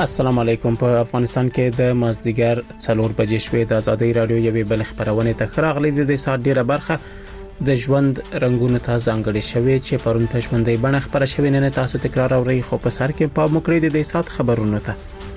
السلام علیکم. په افغانستان کې د مازدیګر 4 بجې شوې د ازادي رادیو یوې بل خبرونه ته راغلي د سات ډیره برخه د ژوند رنگونو ته ځانګړې شوې چې پرون په ژوندۍ بڼه خبره شوې نه تاسو تکرار اورئ خو په سر کې په مکرې د سات خبرونه ته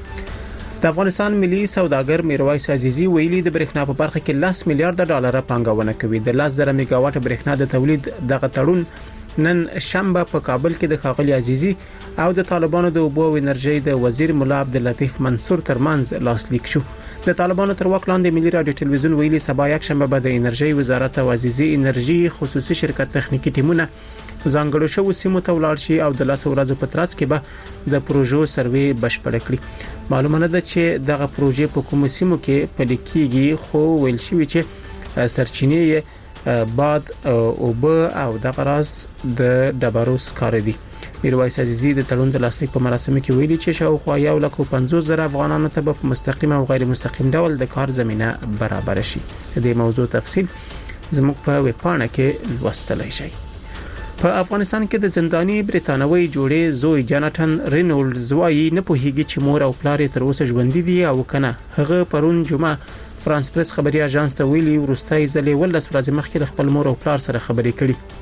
د افغانستان ملي سوداګر میرویس عزیزی ویلي د برېښنا په برخه کې 10 میلیارډ ډالر پانګونه کوي. د 10,000 میگاواټ برېښنا د تولید دغه تړون نن شنبه په کابل کې د خاغلی عزیزی او د طالبانو د اوبو او انرژي د وزیر مولا عبداللطیف منصور ترمنځ لاسلیک شو. د طالبانو تر واک لاندې ملي رادیو ټلویزیون ویلي سبا یک شنبه به د انرژي وزارت او عزیزی انرژي خصوصي شرکت تخنیکی ټیمونه ځانګړو شو سیمو ته ولاړ شي او د 10 ورځې په ترڅ کې به د پروژو سروې بشپړ کړي. معلومه ده چې دغه پروژې په کوم سیمو کې پلي کیږي خو ویل شوی چې سرچینې باد او او د غراز د ډبروس کار دي. میرویس عزیزی د تړون د لاسلیک په مراسمو کې ویلي چې شاوخوا 1,50,000 افغانانو ته په مستقیم او غیر مستقیم ډول د کار زمينه برابر شي. د موضوع تفصیل زموږ په ویب پاڼه کې لوستلای شئ. په افغانستان کې د زنداني بریتانوي جوړې زوی جاناتن رینولډز وايي نه پوهیږي چې مور او پلار تر اوسه ژوند دي او کنه. هغه پرون جمعه فرانس پریس خبري اژانس ته ویلي ورستای ځلې ولس ورځ مخکې خپل مور او پلار سره خبرې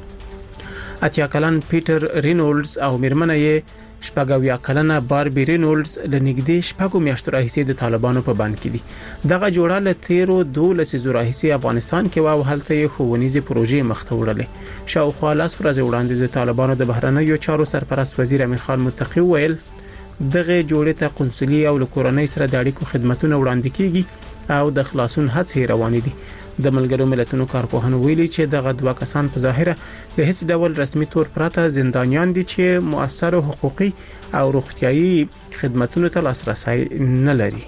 کړي. اتیا کلن پیټر رینولډز او میرمنه یې شپږاویا کلنه باربي رینولډز لنګدې شپږو میاشتو راهیسې د طالبانو په بند کې دي. دغه جوړه له 13 زورا راهیسې افغانستان کې او هلته یې ښوونیزي پروژې مخته وړلې. شاوخوا 10 ورځې وړاندې د طالبانو د بهرنیو چارو سرپرست وزیر امیر خان متقی ویل دغه جوړه ته قونسلي او کورنۍ سره د اړیکو خدماتونه وړاندې کیږي او د خلاصون هڅې روانې دي. د ملګرو ملتونو کارپوهانو ویلي چې دغه دوه کسان په ظاهره له هیڅ ډول رسمي تور پرته زندانیان دي چې مؤثر حقوقي او روغتيایي خدماتونو ته لاسرسي نه لري.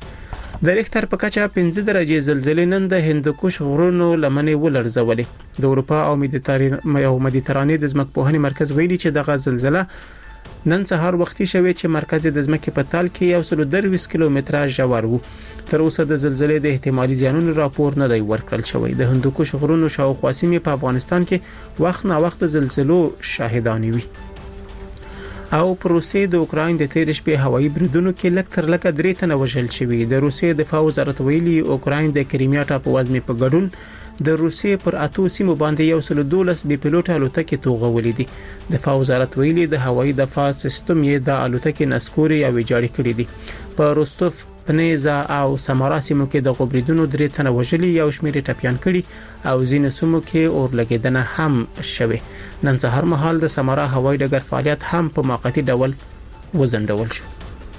د ریختر په کچه 5 درجه زلزلې نن د هندوکش غرونو لمنې ولړزولې. د اروپا او مدیترانې د ځمکپوهنې مرکز ویلي چې دغه زلزلہ نن سهار وختي شوه چې مرکز د ځمکې په تل کې 120 کیلومتره ژور وو. تر اوسه د زلزلې د احتمالي زیانونو راپور نه دی ورکړل شوی. د هندوکش غرونو شاوخوا سیمې په افغانستان کې وخت نا وخت زلزلو شاهدان وي. او په روسیې د اوکراین د تیر شپې هوایي بریدونو کې لکتر لکه 3 تنه وژل شوي. د روسیې دفاع وزارت ویلي اوکراین د کریمیا ټاپووزمې په ګډون د روسیې پر اتو سیمو باندې 112 بي پيلوټ الوتکې توغولې دي. دفاع وزارت ویلي د هوایي دفاع سیستم یې د الوتکې نسکوري او ویجاړې کړې دي. په روستوف پنیزا او سمارا سیمو کې د غبريدونو 3 تنه وژلي یو شمېر ټپيان کړي او ځینې سیمو کې اور لګیدنه هم شوه. نن سهار مهال د سمارا هوایي ډګر فعالیت هم په موقتی ډول وزندول شو.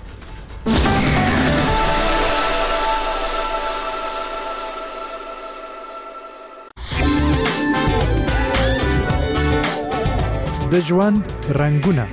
د ژوند رنگونه.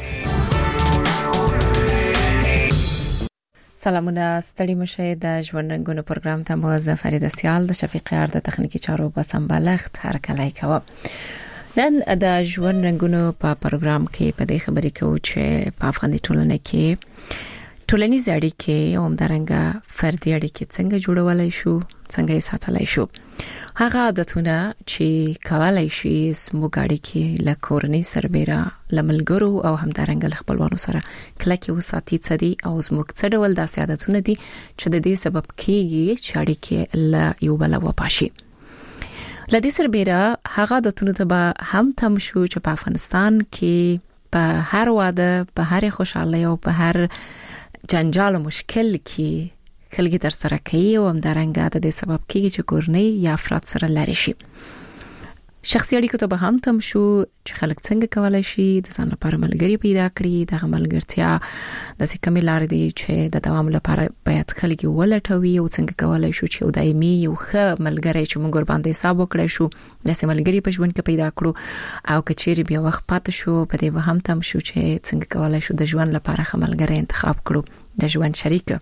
سلامونه ستړي مشه د ژوند رنگونه پروګرام ته مو فرید سیال د شفیق یار د تخنیکی چارو په سمبالښت هرکلی کوم. نن د ژوند رنگونه په پروګرام کې په دې خبرې کوو چې په افغاني ټولنه کې ټولنیز اړیکې او همدارنګه فردي اړیکې څنګه جوړولای شو، څنګه یې ساتلای شو. هغه عادتونه چې کولای شي زموږ اړیکې له کورنۍ سربېره لملګرو او همدارنګه خپلوانو سره کلکه وساتي څدي او زموږ څه ډول داسې عادتونه دي چې د دې سبب کیږي چې اړیکې له یو بل وپاشي. لدې سربېره هغه عادتونه ته به هم تم شو چې په افغانستان کې په هر واده، په هر خوشحالي او په هر جنجال او مشکل کې خلګي تر سره کوي او همدارنګه د دې سبب کیږي چې کورنۍ یا افراد سره لري شي. شخصي اړیکو ته به هم تم شو چې خلک څنګه کولای شي د ځان لپاره ملګری پیدا کړي. دغه ملګرتیا د څه لارې دي چې د دوام لپاره باید خلک ولټوي او څنګه کولای شو چې دایمي یو ښه ملګری چې موږ ور باندې حساب وکړای شو داسې ملګری په ژوند کې پیدا کړو او کچېری بیا وخت پاتې شو په دې به هم تم شو چې څنګه کولای شو د ژوند لپاره ښه ملګری انتخاب کړو، د ژوند شریک.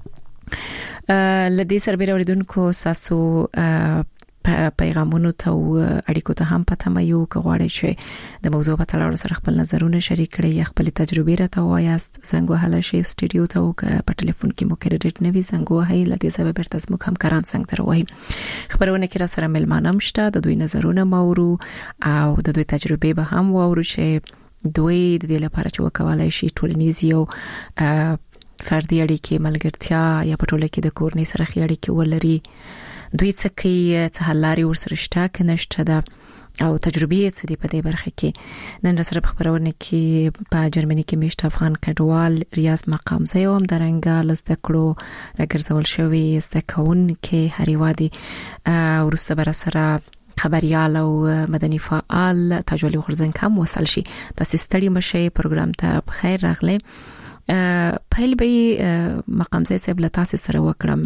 لدې سربېره اوریدونکو ساسو پیغامونو ته او اړیکو ته هم پته مې یو غواړي چې د موضوع په تړاو سره خپل نظرونه شریک کړئ یا خپل تجربې راته وایاست. زنګ وهله شي سټډیو ته او په ټلیفون کې مو کریډټ نوي زنګ وهي لدې سبب برته زموږ همکاران څنګه دروي. خبرونه کې را سره ملمانه مشته د دوی نظرونه مورو او د دوی تجربې به هم وورو چې دوی د دې لپاره چې وکولای شي ټولنیز یو فردي اړیکې ملګرتیا یا په ټوله کې د کورنۍ سره اړیکې ولري دوی څه کوي څه حلاري ورسره شته کنهشته ده او تجربه څه دی په دې برخه کې نن سره په خبرونه کې په جرمني کې میشت افغان کډوال ریاض مقام زيوم درنګا لسته کړو راګرځول شوی استکون کې هریوادي ورسته بر سره خبريال او مدني فعال تجولي غرزن کم وصل شي تاسو ستړي مشه پروګرام ته بخیر راغله په لبي مقام زي سب لتاسو سره وکړم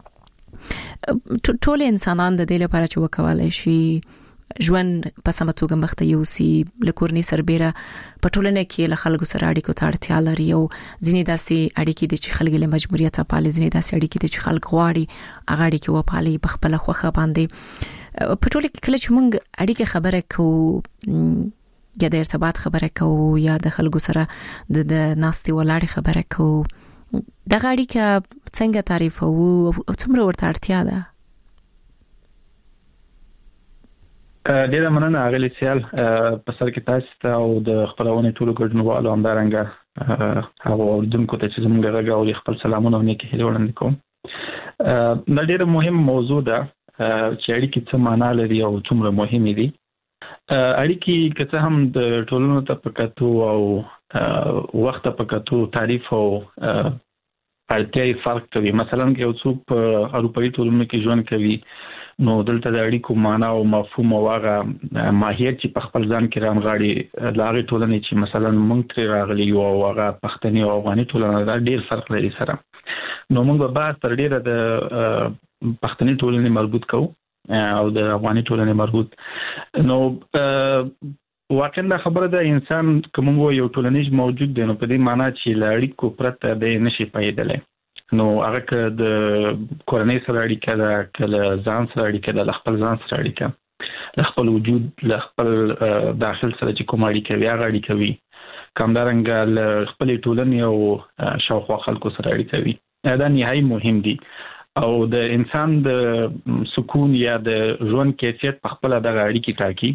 ټول انسانان د دې لپاره چې وکولای شي ژوند په سمه توګه مخته یوسي لکورني سربېره په ټولنه کې له خلکو سره اړیکو ته اړتیا لري او ځینې داسې اړیکې د چې خلک له مجبوریت په پالي ځینې داسې اړیکې د چې خلک غواړي هغه اړیکې و پالي په خپل خوخه باندې په ټوله کې کله چې موږ اړیکې خبره کوو یا د ارتباط خبره کوو یا د خلکو سره د ناستي ولاړې خبره کوو د اړیکې څنګه تعریفو او څومره ورته اړتیا ده ډیره مننه اغلی سیال په سر کې تاسو ته او د خپلونه ټولو ګډونوالو همدارنګه هغه اوردونکو ته چې زموږ غږ خپل سلامونه او نیکی هیله وړاندې کوم دا ډیره مهم موضوع ده چې اړیکې څه معنا لري او څومره مهمه دي اړیکې که هم د ټولنو ته پکاتو او وخت پکاتو تعریف او اړتیاي فرق کوي مثلا که یو څوک په اروپאי ټولنو کې ژوند کوي نو دلته د اړیکو معنا او مفهوم او هغه ماهیت چې په خپل ځان کې رانغاړي لاغي ټولنې چې مثلا مونږ تر راغلي یو او هغه پښتني او افغاني ټولنه دا ډیر فرق لري سره نو موږ به بعد تر ډیره د پښتني ټولنې مربوط کوو او د افغاني ټولنې مربوط نو واقعا دا خبره ده انسان کوم یو ټولنیز موجود دی نو په دې معنی چې لړیکو پرته د نشي پیدلې نو هغه د کورنۍ سره اړیکه ده کله ځان سره اړیکه ده خپل ځان سره اړیکه خپل وجود خپل داخل سره چې کوم اړیکه وي هغه اړیکه وي کمدارنګ خپل ټولنې او شاوخوا خلکو سره اړیکه وي دا نهایي مهم دي او د انسان د سکون یا د ژوند کیفیت په خپل دغه اړیکې ټاکي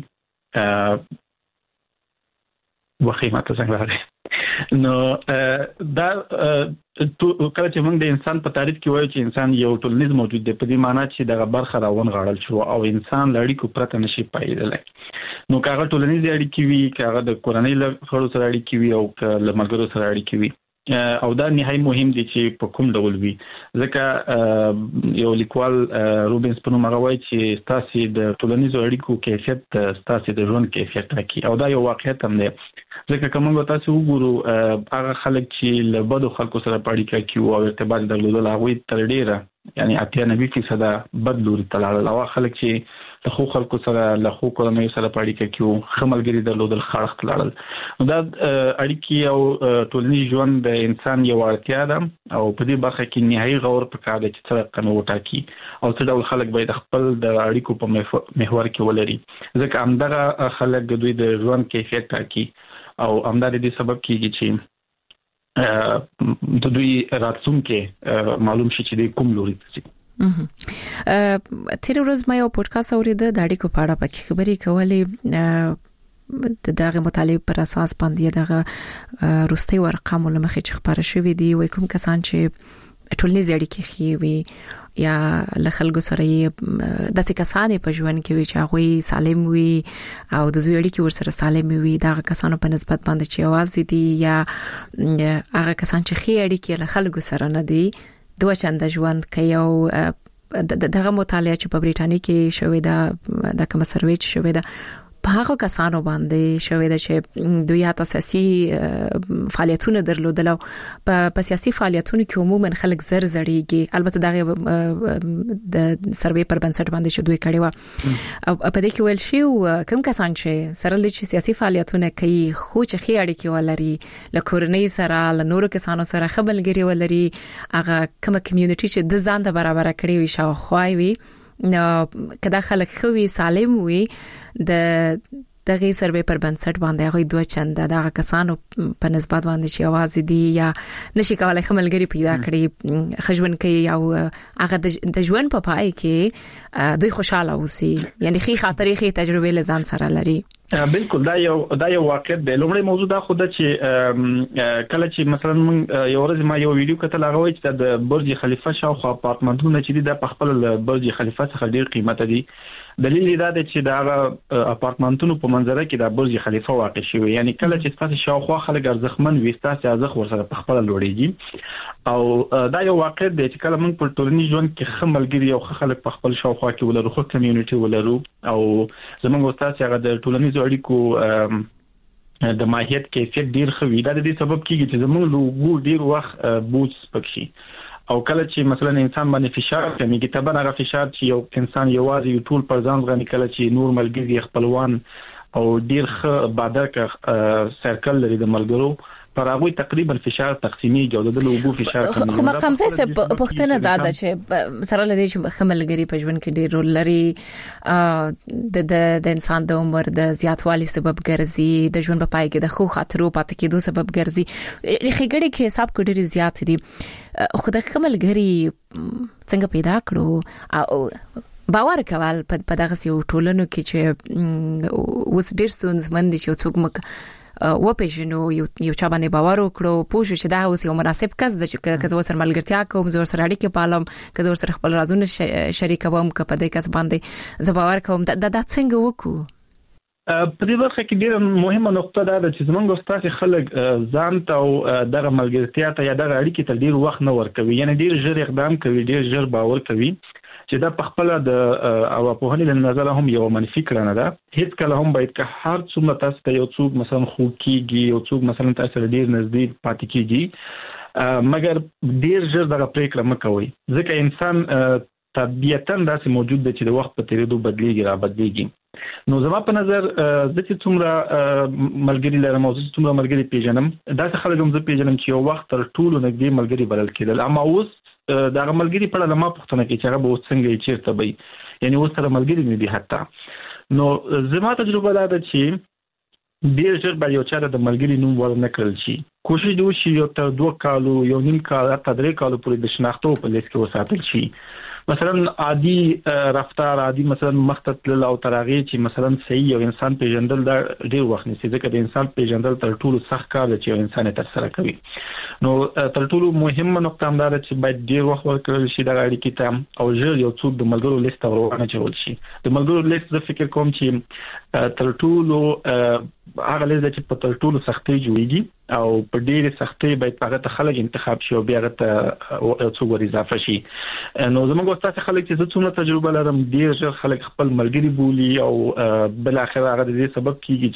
وخیمه څنګه لري نو دا کله چې موږ د انسان په تعریف کې وایو چې انسان یو ټولنیز موجود دی په دې معنی چې دغه برخه راون غاړل شو او انسان لړیکو پرته نشي پایدلای نو کاغه ټولنیز اړیکې وي کاغه د کورنۍ له خلکو سره اړیکې وي او له ملګرو سره اړیکې وي او دا نهایي مهم دي چې په کوم ډول وي ځکه یو لیکوال روبنز په نوم راوایي چې تاسو د ټولنیزو اړیکو کیفیت تاسو د ژوند کیفیت ټاکي او دا یو واقعیت هم دی ځکه کوم تاسو وګورو هغه خلک چې له بدو خلکو سره اړیکه کوي او ارتباط درلودل هغه تر ډیره یعنی 98% بد لوري تلاړل او خلک چې له خو خلکو سره له خو کورنۍ سره اړیکه کوي خملګری درلودل خړخت لاړل دا اړیکې او ټولنیز ژوند د انسان یو اړتیا ده او په دې برخه کې نهایي غور پکار دی چې څنګه قانون وټاکي او څه ډول خلک باید خپل د اړیکو په محور کې ولري ځکه همدغه خلک د دوی د ژوند کیفیت ټاکي او همدغه دې سبب کیږي چې د دوی راتلونکي معلوم شي چې د کوم لوري ته تیر ورځ ما یو پودکاسټ اوریده د اړیکو په اړه پکې خبرې کولې دغه مطالعه پر اساس باندې دغه روستي ورقم لمخې چې خبره شوې دي وای کوم کسان چې ټولنیز اړیکې خېوي یا له خلکو سره د کسانې په ژوند کې وي چې هغه سالم وي او د دوی اړیکې ورسره سالم وي دا کسانو په نسبت باندې چې आवाज دي یا هغه کسان چې خې اړیکې له خلکو سره نه دي دوه چنده ژوند کوي او دغه مطالعه چې په بریټانیا کې شوې ده د کوم سروې چې شوې ده په هغه کسانو باندې شوې ده چې دوی اساسي فعالیتونه درلودل او په سیاسي فعالیتونو کې عموما خلک زړیږي البته دغه د سروې پر بنسټ باندې چې دوی کړي و او په دې کې ویل شي کوم کسان چې سره لږ سیاسي فعالیتونه کوي خو چې خې اړیکې ولري له کورنۍ سره له نورو کسانو سره خبرګری ولري هغه کوم کمیونټي چې د ځان د برابر کړي وي شاوخوا وي نو کدا خلک خوي سالم وي د دغه سروې پر بنسټ باندې هغه دوه چنده دغه کسانو په نسبت باندې چې आवाज دي یا نشي کولای خملګری پیدا کړي خجون کوي او هغه د ژوند په پای کې دوی خوشاله اوسي یعنی خي خاطرې خي تجربه لزان سره لري بالکل دا یو واقعیت دی. لومړی موضوع دا خو ده چې کله چې مثلا یو ورځ ما یو ویډیو کتل هغه وایي چې د برج خلیفه شاوخوا اپارتمنټونه چې دي د خپل برج خلیفه څخه ډیر قیمت دي. دلیل دا دی چې دا اپارتمنټونو په منظره کې د برج خلیفه واقع شوی، یعنی کله چې تاسو شاوخوا خلک ارزښتمن وي تاسو ارزښت ورسره په خپل لوړیږي او دا یو واقعیت دی چې کله موږ په ټولنیز ژوند کې خملګری او خلک په خپل شاوخوا کې ولرو، خو کمیونټي ولرو او زموږ استاد هغه د ټولنیز اړیکو د ماهیت کیفیت ډیر خوي. دا د دې سبب کیږي چې زموږ لوګو ډیر وخت بوج پکشي او کله چې مثلا انسان باندې فشار کمیږي طبعا هغه فشار چې یو انسان یوازې یو ټول پر ځان غني کله چې نور ملګری خپلوان او ډیر ښه بادر سرکل لري د ملګرو پر هغه تقریبا فشار تقسیمیږي او د لوګو فشار کمیږي. خو مقام څه پښتنه دا چې سره لدی چې خملګری په ژوند کې ډیر رول لري د انسان د عمر د زیاتوالي سبب ګرځي، د ژوند په پای کې د خو خاطرو پاتې کېدو سبب ګرځي. خېګړې کې حساب کو ډیر زیات دي. خو د خملګری څنګه پیدا کړو او باور کول په دغه یو ټولنو کې چې اوس ډیر ستونزمن دي چې څوک مک و پېژنو یو چا باندې باور وکړو پوه شو چې دا اوس یو مناسب کس د چې کزو سره ملګرتیا کوم زور سره اړیکه پالم کزو سره خپل رازونه شریکوم کپه د کس باندې زه باور کوم دا څنګه وکړو. په دې برخه کې ډیره مهمه نقطه ده چې زمونږ استاد خلک ځان ته او دغه ملګرتیا ته یا دغه اړیکې ته ډیر وخت نه ورکوي، یعنی ډیر ژر اقدام کوي، ډیر ژر باور کوي چې دا په خپل د او په هني له نظر هم یو منفي کړنه ده. هیڅ کله هم باید که هر څومره تاسو ته یو څوک مثلا خو کیږي یو څوک مثلا تاسو ډیر نزدیک پاتې کیږي مګر ډیر ژر دغه پریکړه مکوئ ځکه انسان طبيعتاً داسې موجود دی چې د وخت په تیریدو بدلیږي را بدلیږي. نو زما په نظر د چې څومره ملګری لرم او چې څومره ملګری پیژنم دا خلک هم زه پیژنم چې یو وخت تر ټولو نږدې ملګری بلل کېدل، اما اوس دا ملګری په اړه ما پوښتنه کوي چې هغه به څنګه چیرته وي، یعنی اوس سره ملګری نه دي حتی. نو زما تجربه دا ده چې ډیر ژر به یو چا د ملګری نوم ورنه کړل شي، کوشش دی وشي یو تر 2 کالو یو نیم کال حتی 3 کالو پورې د شناختو په لیست کې وساتل شي. مثلا عادي رفتار عادي مثلا مختل او ترغی چې مثلا صحیح یو انسان پیژندل دا ډیر وخت نیسي ځکه د انسان پیژندل تر ټولو سخت کار دی چې یو انسان تر سره کوي. نو تر ټولو مهمه نقطه هم دا ده چې باید ډیر وخت ورکړل شي د اړیکې ته او ژر یو څوک د ملګرو لیست ورونه چول شي. د ملګرو لیست زه فکر کوم چې تر ټولو هغه لیست چې په تر ټولو سختي جوړیږي او په ډېر سختي باید هغه ته خلک انتخاب شي او بیا هغه ته څو ور اضافه شي. نو زموږ استاد خلک چې څومره تجربه لرم ډېر ژر خلک خپل ملګری بولي او بل اخر هغه د دې سبب کیږي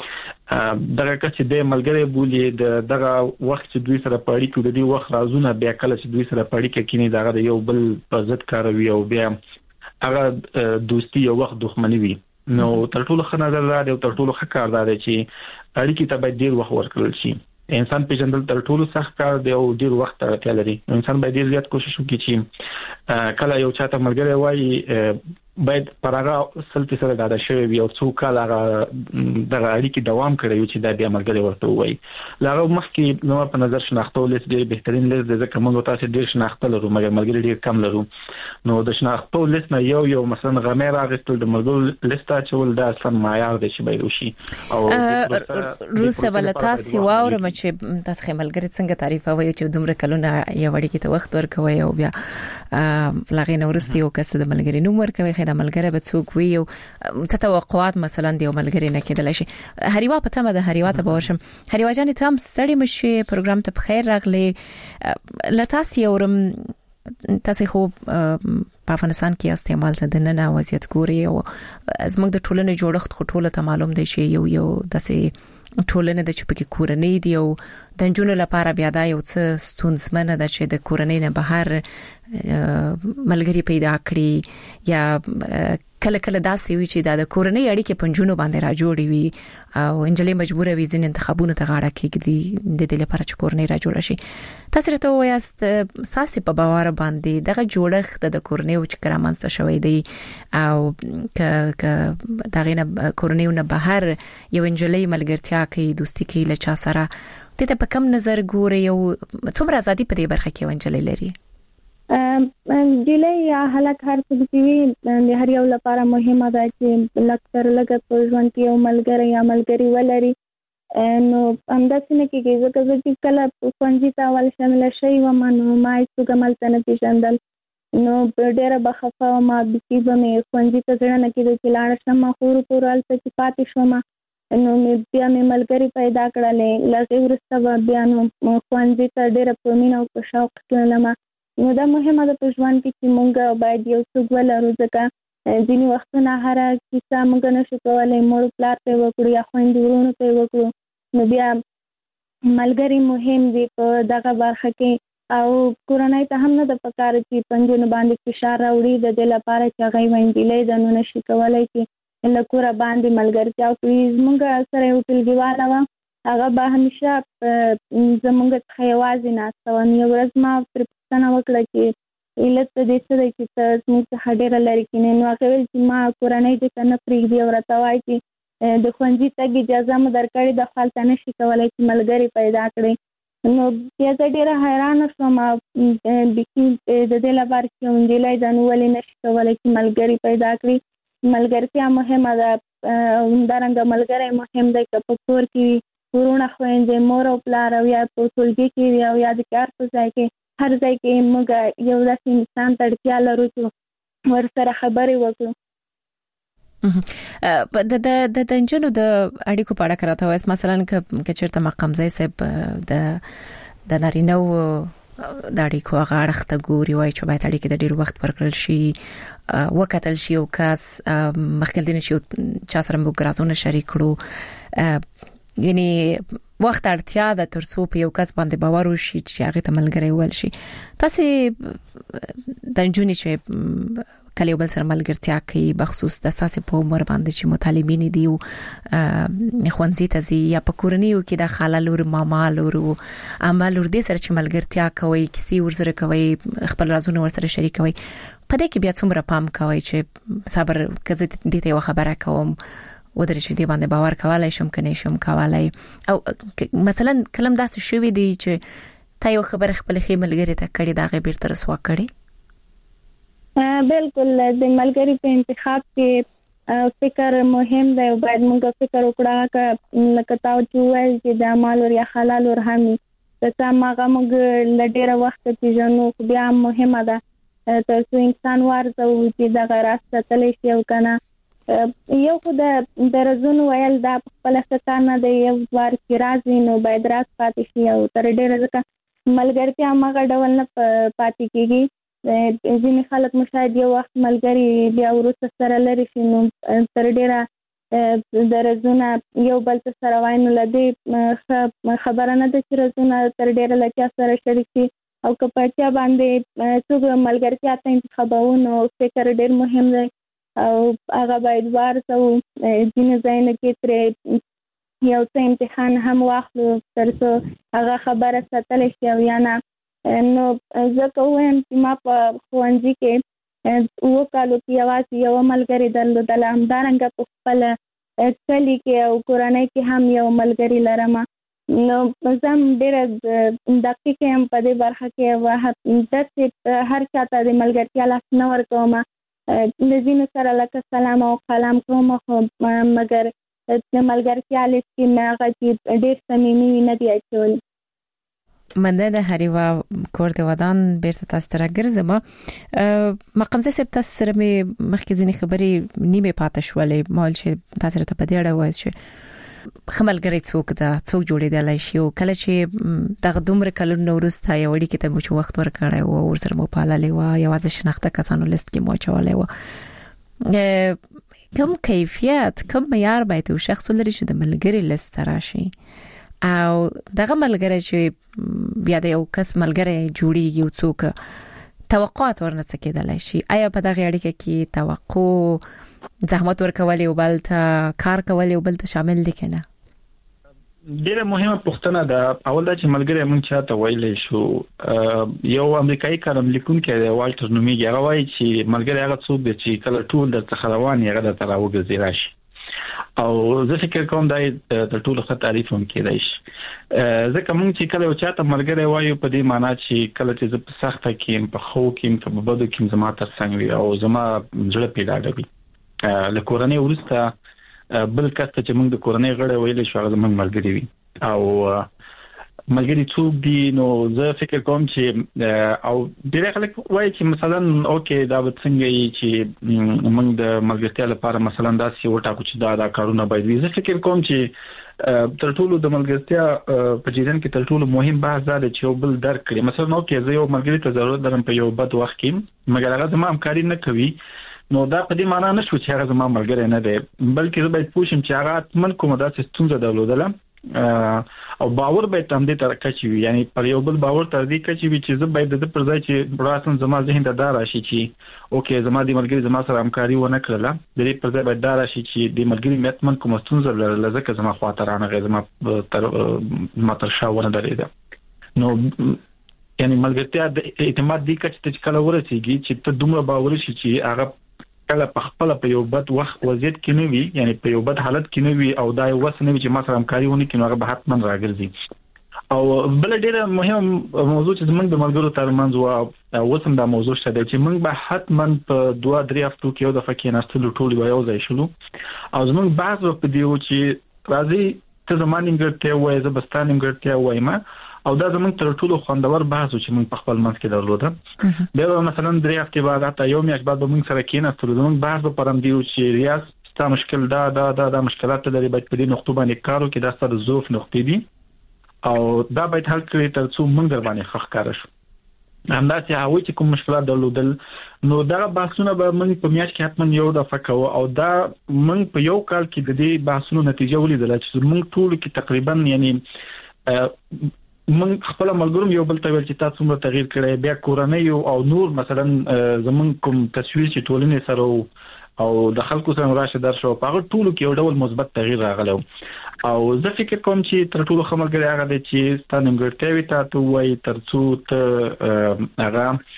چې دغه چې د ملګری بولي دغه وخت چې دوی سره پاړی کوي د دې وخت رازونه بیا کله چې دوی سره پاړی کوي کینی دغه یو بل په ضد کاروي او بیا هغه دوستی یو وخت دښمنی وي. نو تر ټولو ښه نظر دا دی او تر ټولو ښه کار دا دی چې اړیکې ته باید ډیر وخت ورکړل شي. انسان پیژندل تر ټولو سخت کار دی او ډیر وخت اړتیا لري. انسان باید ډیر زیات کوشش وکړي چې کله یو چاته ملګری وایي باید پرغه سلطه سره دا شوی وي او څو کال هغه د اړیکې دوام کړی چې دا بیا ملګری ورته وایي. لاغه مخکې نو په نظر شناختو لیست ډیر بهترین لیست دی ځکه موږ تاسو ډیر شناخته لرو مګر ملګری ډیر کم لرو. نو د شناختو لیست نه یو مثلا غمیر راغستل د ملګرو لیست چول دا اصلا معیار دی چې باید وشي. او روسه بلتا سی واورم چې تاسو ملګری څنګه تعریفوي چې دومره کلونه یو وړي کې ته وخت ورکوي او بیا لاغې نورستي او کس د ملګری نوم ورکوي د ملګری به څوک وي او څه توقعات مثلا دی ملګری نه کېدل شي. هریوا په تمه د هریوا ته بورشم. هریوا جان ته هم ستړي مشي پروګرام ته بخیر راغلی. لتاسي اورم تاسو خو په افغانستان کې استعمال ته د نن وضعیت ګوري او زموږ د ټولنې جوړښت خو ټوله ته معلوم دی چې یو داسې ټولنه د چپکي کورنۍ دی او د جنونو لپاره بیا دا یو څه ستونزمنه ده چې د کورنۍ نه بهر ملګری پیدا کړي یا کله کله داسې وي چې د کورنۍ اړیکې پنځونو باندې را جوړې وي او انجلې مجبوره وي ځین انتخابونه ته غاړه کېږي د دې لپاره چې کورنۍ را جوړ شي. تاسو ته وایاست ساسي په باور باندې دغه جوړښت د کورنۍ او چې کرامانسته شوی دی او ک دغه نه کورنۍ نه بهر یو انجلې ملګرتیا کوي دوستي کوي لچا سره ته په کوم نظر ګوري او څومره ازادي په دې برخه کې انجلې لري؟ جلې یا حالت هر څه دی هر یو لپاره مهمه ده چې لکتر لګ په ژوند کې یو ملګری یا ملګری ولري. نو همداسې نه کېږي ځکه چې کله ښوونځي ته اول شامل شي و ما هیڅ عمل ته نه پیژندل نو ډېره بخښه ما د کې به مې ښوونځي ته ځړه نه کېده چې لاړ شم خور پورال ته چې پاتې شوم نو بیا مې ملګری پیدا کړلې لږ وروسته بیا نو ښوونځي ته ډېره په مینه او په شوق تللم. نو دا مهمه ده په ژوند کې چې موږ باید یو څوک ولرو ځکه ځینې وختونه هر کیسه موږ نشو کولی مور پلار ته وکړو یا خویندې ورونو ته وکړو نو بیا ملګری مهم دی په دغه برخه کې او کورنۍ ته هم نه د پکار چې پنځونو باندې فشار راوړي د دې لپاره چې هغه وینځلې د نو نشي کولای چې له کوره باندې ملګرتیا کوي. موږ سره یو ټولګیواله وه هغه به همیشه زموږ څخه یوازې ناسته وه. یو ورځ ما ترې پوښتنه وکړه چې علت د دې څه دی چې ته زموږ څخه ډېره لرې کېنې نو هغې ویل چې ما کورنۍ دې ته نه پرېږدي او راته وایي چې د ښوونځي تګ اجازه مو درکړې ده خو هلته نشي کولی چې ملګري پیدا کړې. نو بیا زه ډېره حیرانه شوم بیخي د دې لپاره چې یو نجلۍ ده نو ولې نشي کولی چې ملګري پیدا کړي. ملګرتیا مهمه ده او همدارنګه ملګری مهم دی که په کور کې وي ورونه خویندې مور او پلار او یا په ټولګي کې وي او یا د کار په ځای کې هر ځای کې موږ یو داسې انسان ته اړتیا لرو چې ورسره خبرې وکړو. د نجونو د اړیکو په اړه راته وایي مثلا که چېرته مقامځای صاحب د نارینه‌و د اړیکو هغه اړخ ته ګوري وایي چې باید اړیکې د ډېر وخت ورکړل شي وکتل شي او کس مخکې دي چې چا سره موږ رازونه شریک کړو یعنی وخت اړتیا ده ترڅو په یو کس باندې باور وشي چې هغه ته ملګری ول شي. تاسو د نجونې چې کله یو بل سره ملګرتیا کوي بخصوص د اساسي په عمر باندې چې مطالبین دي او خوانځي ته زی یا په کورنیو کې د خاله لور ماما لور عمل ور دي سره چې ملګرتیا کوي کسی ورسره کوي خپل رازونه ورسره شریکوي په دې کې بیا څومره پام کوي چې صبر کزه دې ته خبره کوم ودرې چې دې باندې باور کولای شم کني شم کولای او مثلا کلم داسې شوی دی چې تا یو خبر خپل خې ملګری ته کړي دا غیر تر رسوا کړي. بالکل د ملګری په انتخاب کې فکر مهم دی او باید موږ فکر وکړو لکه تاسو چې وایي چې د مال او یا حلال او رحمي څه ماغه موږ لډیره وخت پیژنو خو بیا مهمه ده ترڅو انسان ورته چې د غراسته تلې شي او کنه یو خو د رازونو ویل دا خپل څه نه دی یو ور کې راځي نو باید راز پاتې شي او تر ډیره ځکه ملګرتیا ماغه ډول نه پاتې کیږي. ځینې خلک مشاهد یو وخت ملګری بیا ورسره سره لري شي نو تر ډیره د رازونه یو بل سره وای نو لدی خبره نه ده چې رازونه تر ډیره لکه سره شریک شي او کپړتیا باندې څوک ملګرتیا ته انتخابونه فکر ډیر مهم دی او هغه باید ورته ځینې ځایونه کې تر یو څه امتحان هم واخلو ترڅو هغه خبره ساتل شي او یا نه. نو زه کوم چې ما په ښوونځي کې وکالو کې یوازې یو ملګری درلودل همدارنګه په خپل کلي کې او کورنۍ کې هم یو ملګری لرم. نو زم ډېر دقیق هم په دې برخه کې داسې هر چاته د ملګرتیا لاس نه ورکوم د ځینو سره لکه سلام او کلام کوم خو مګر د ملګرتیا لیست کې هغه چې ډېر صمیمي نه دی اچول. مننه د هریوا کور د ودان بیرته تاسو ته راګرځم. مقامزه سپ تاسو سره مې مخکې ځینې خبرې نیمه پاتې شولې مال چې تاسو ته په دې اړه وایي چې خملګری څوک دا څوک جوړېدل شي او کله چې دغه دومره کلونو وروسته یو وړي کې ته مو وخت ورکړی او ورسره مو پاللې و یوازې شناخته کسانو لیست کې مو چولې و کوم کیفیت کوم معیار باید یو شخص لري چې د ملګری لیست راشي او دغه ملګری چې بیا د یو کس ملګری جوړیږي او څوک توقعات ورنه څه کېدلای شي آیا په دغه اړیکه کې توقع زحمت ورکول او بل ته کار کول او بل ته شامل دي کنه؟ ډیره مهمه پوښتنه ده. اول دا چې ملګری موږ چاته ویلې شو یو امریکایي کالم لیکونکی دی والټر نومیږي، هغه وایي چې ملګری هغه څوک دی چې کله ټول د تخروان یې هغه د تراوګ راشي، او زه فکر کوم دا د ټولو ښه تعریف هم کېدای شي. ځکه موږ چې کله چاته ملګری وایو په دې معنی چې کله چې زه په سخته کې په خو کې په بدو کې زما تر څنګ وي او زما زړه پیدا کوي. له کورنۍ ورسته بل کس چې موږ د کورنۍ غړي ویلې شو هغه زموږ ملګری وي او ملګری څوک دی. نو زه فکر کوم چې او ډېر خلک وایي چې مثلا اوکې دا به څنګه وي چې موږ د ملګرتیا لپاره مثلا داسې وټاکو چې دا کارونه باید وي. زه فکر کوم چې تر ټولو د ملګرتیا په جریان کې تر ټولو مهم بحث دا دی چې یو بل درک کړي. مثلا اوکې زه یو ملګری ته ضرورت لرم په یو بد وخت کې، مګر هغه زما همکاري نه کوي، نو دا په دې معنی نشو چې هغه زما ملګری نه دی، بلکې زه باید پوښتم چې هغه من کومه داسې ستونزه درلودله او باور باید هم دې تر کچې وي، یعنی پر یو بل باور تر دې کچې وي چې زه باید د پر ځای چې راسن زما ذهن ته دا راشي چې اوکې زما د ملګری زما سره همکاري ونه کړله، د دې پر ځای باید دا راشي چې د ملګری مت من کومه ستونزه لرله ځکه زما خواته رانغی، زما تر شا ونه درېده. نو یعنی ملګرتیا د اعتماد دې کچې ته کله ورسېږي چې ته دومره باور شي چې هغه کله په خپل په یو بد وخت وضعیت کې نه وي، یعنی په یو بد حالت کې نه وي او دا یو وسه نه وي چې ما سره همکاري ونه کړي، هغه به حتما راګرځي. او بل ډیره مهم موضوع چې موږ د ملګرو ترمنځ او وسم دا موضوع شته چې موږ به حتما په 2-3 هفتو کې یو دفعه کې ناستلو ټول یو ځای شلو او زموږ بعض په دیو چې راځي ته زمانه ګرځته وای زبستان ګرځته وای ما او دا زموږ تر ټولو خوندور بحث چې موږ په خپل منځ کې درلوده. بیا مثلا 3 هفته بعد حتی یو میاشت بعد موږ سره کېناستو زموږ بحث په پرم دیو چې ریاض ستا مشکل دا مشکلات لري، باید په دې نقطو باندې کارو کې دا ستاسو ضعف نقطې دي او دا باید حل کړئ تر څو موږ در باندې ښه ښکار شو. همداسې هغوی چې کوم مشکلات درلودل نو دا بحثونه به موږ په میاشت کې حتما یو دفعه کوو او دا موږ په یو کال کې د دې بحثونو نتیجه ولیدله چې موږ ټول کې تقریبا یعنی من خپل ملګرو یو بل ته ویل چې تاسو څومره تغییر کړی، بیا کورنۍ او نور مثلا زمون کوم تصویر چې ټولنې سره او د خلکو سره راشه درشو په هغه ټولو کې یو ډول مثبت تغییر راغلی او زه فکر کوم چې تر ټولو خمرګری هغه دی چې ستاسو نیمګړتیاوې تاسو وایي تر څو ته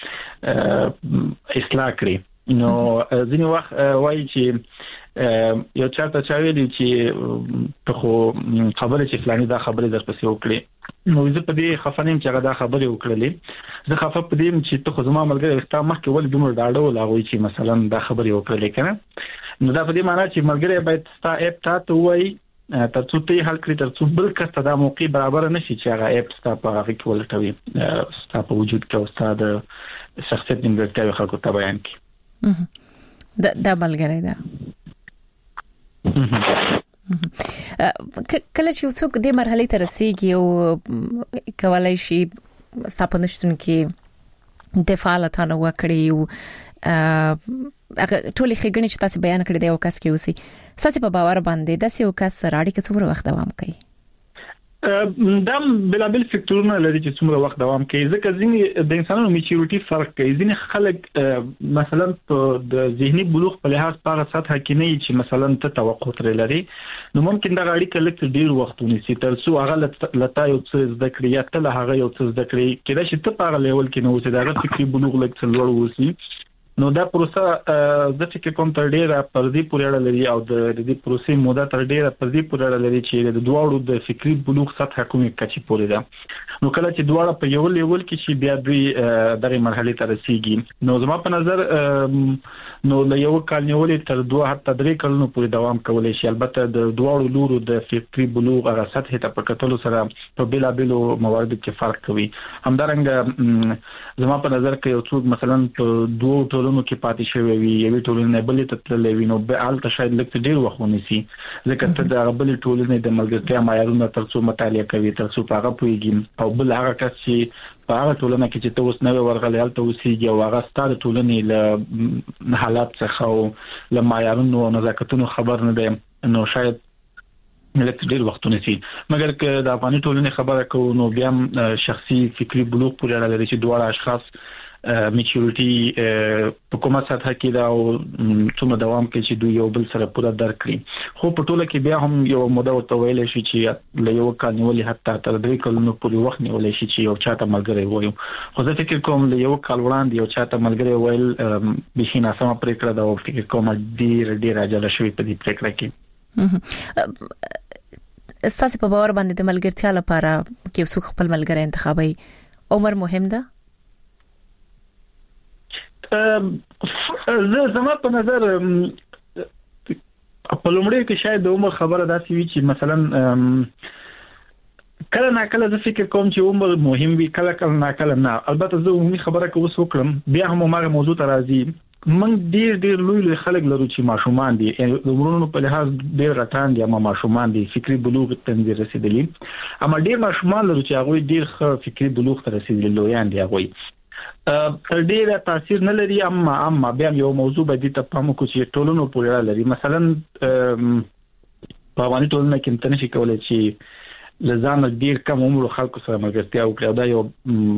هغه اصلاح کړئ. نو ځینې وخت وایي چې یو چاته چا ویلي چې ته خو خبره چې فلاني دا خبره درپسې وکړي، نو زه په دې خفنیم چې هغه دا خبره وکړلې، زه خفه په دې چې ته خو زما ملګری ستا مخکې ولې دومره ډاډه ولاغوي چې مثلا دا خبره وکړلې کنه. نو دا په دې معنی چې ملګری باید ستا اپ تاسو وایي تر څو ته حل کړی، تر څو بل کس ته دا موقع برابر نشي چې هغه اپ ستا په هغه کې ولټوي، ستا په وجود کې او ستا د شخصیت نیمګړتیاوې خلکو ته بیان کړي. دا ملګری ده. کله چې څوک د مرحله ته رسیږي او کولای شي ستاسو نشټون کې دفاع لته نو وکړي او هغه ټولې خګنې چې تاسو بیان کړی دی او کس کې اوسي ساسي په باور باندې د سیو کس راډي کې څومره وخت دوام کوي؟ دا بلابل فکتورونه لري چې څومره وخت دوام کوي، ځکه ځینې د انسانانو میچورټي فرق کوي. ځینې خلک مثلا د ذهني بلوغ په لحاظ په هغه سطح کې نه چې مثلا ته توقع تر لري، نو ممکن دا غاړي کله ډیر وخت ونیسي تر څو هغه لتا یو څه زده کړی یا ته هغه یو څه زده کړی کله چې ته په هغه لیول کې نو اوسې دا فکري بلوغ لکه څلور وسی. نو دا پروسه د فکر کوم تر ډیره پر دې پورې اړه لري او د دې پروسې موده تر ډیره پر دې پورې اړه لري چې د دواړو د فکري بلوغ سطح کومې کچې پورې ده. نو کله چې دواړه په یو لیول کې چې بیا دوی دغه مرحله ته رسیږي، نو زما په نظر نو له یو کال نیولې تر 2 حتی 3 کلونو پورې دوام کولای شي. البته د دواړو لورو د فکري بلوغ هغه سطح ته په کتلو سره په بلابلو مواردو کې فرق کوي. همدارنګه زما په نظر کې یو څوک مثلا په 2 ټولنو کې پاتې شوی وي، یوې ټولنې بلې ته تللی وي، نو به الته شاید لکه ډیر وخت ونیسي، ځکه ته د بلې ټولنې د ملګرتیا معیارونه تر څو مطالعه کوي، تر څو هغه پوهیږي او بل هغه کس چې په هغه ټولنه کې چې ته اوس نوې ورغلی هلته اوسېږي او هغه ستا د ټولنې له حالات څخه او له معیارونو او نزاکتونو خبر نه دی، نو شاید لکه ډیر وخت ونیسي. مګر که د افغاني ټولنې خبره کوو نو بیا شخصي فکري بلوغ پورې اړه لري چې دواړه اشخاص میچورټي په کومه سطح کې دا او څومره دوام کوي چې دوی یو بل سره پوره درک کړي خو په ټوله کې بیا هم یو موده وتویل شي چې له یو کال نیولې حتی تر 3 کلونو پورې وخت نیولې شي چې یو چاته ملګری وایو خو زه فکر کوم له یو کال وړاندې یو چاته ملګری ویل به نه سم پریکړه دا او فکر کوم ډیر اجازه شوی په دې پریکړه کې استاسو په باور باندې د ملګرتیا لپاره کې څوک خپل ملګری انتخابي عمر مهم ده زما په نظر په لومړی کې شاید د عمر خبره داسې وي چې مثلا کله نه کله زه فکر کوم چې عمر مهم وي کله نه البته زه عمومي خبره کوم وکړم بیا هم ما موضوع ته راځي من ډیر لوی خلک لرو چې ماشومان دي د عمرونو په لحاظ ډیر غټان دي اما ماشومان دي فکری بلوغ ته رسیدلي اما ډیر ماشومان لرو چې هغه ډیر ښه فکری بلوغ ته رسیدلي لویان دي هغه ډیر تاثیر نه لري اما بیا یو موضوع به دي ته پام کو چې ټولونو پورې لري مثلا په باندې ټولنه کې انټرنیټ کولای شي لزان ډیر کم عمر خلکو سره ملګرتیا وکړي دا یو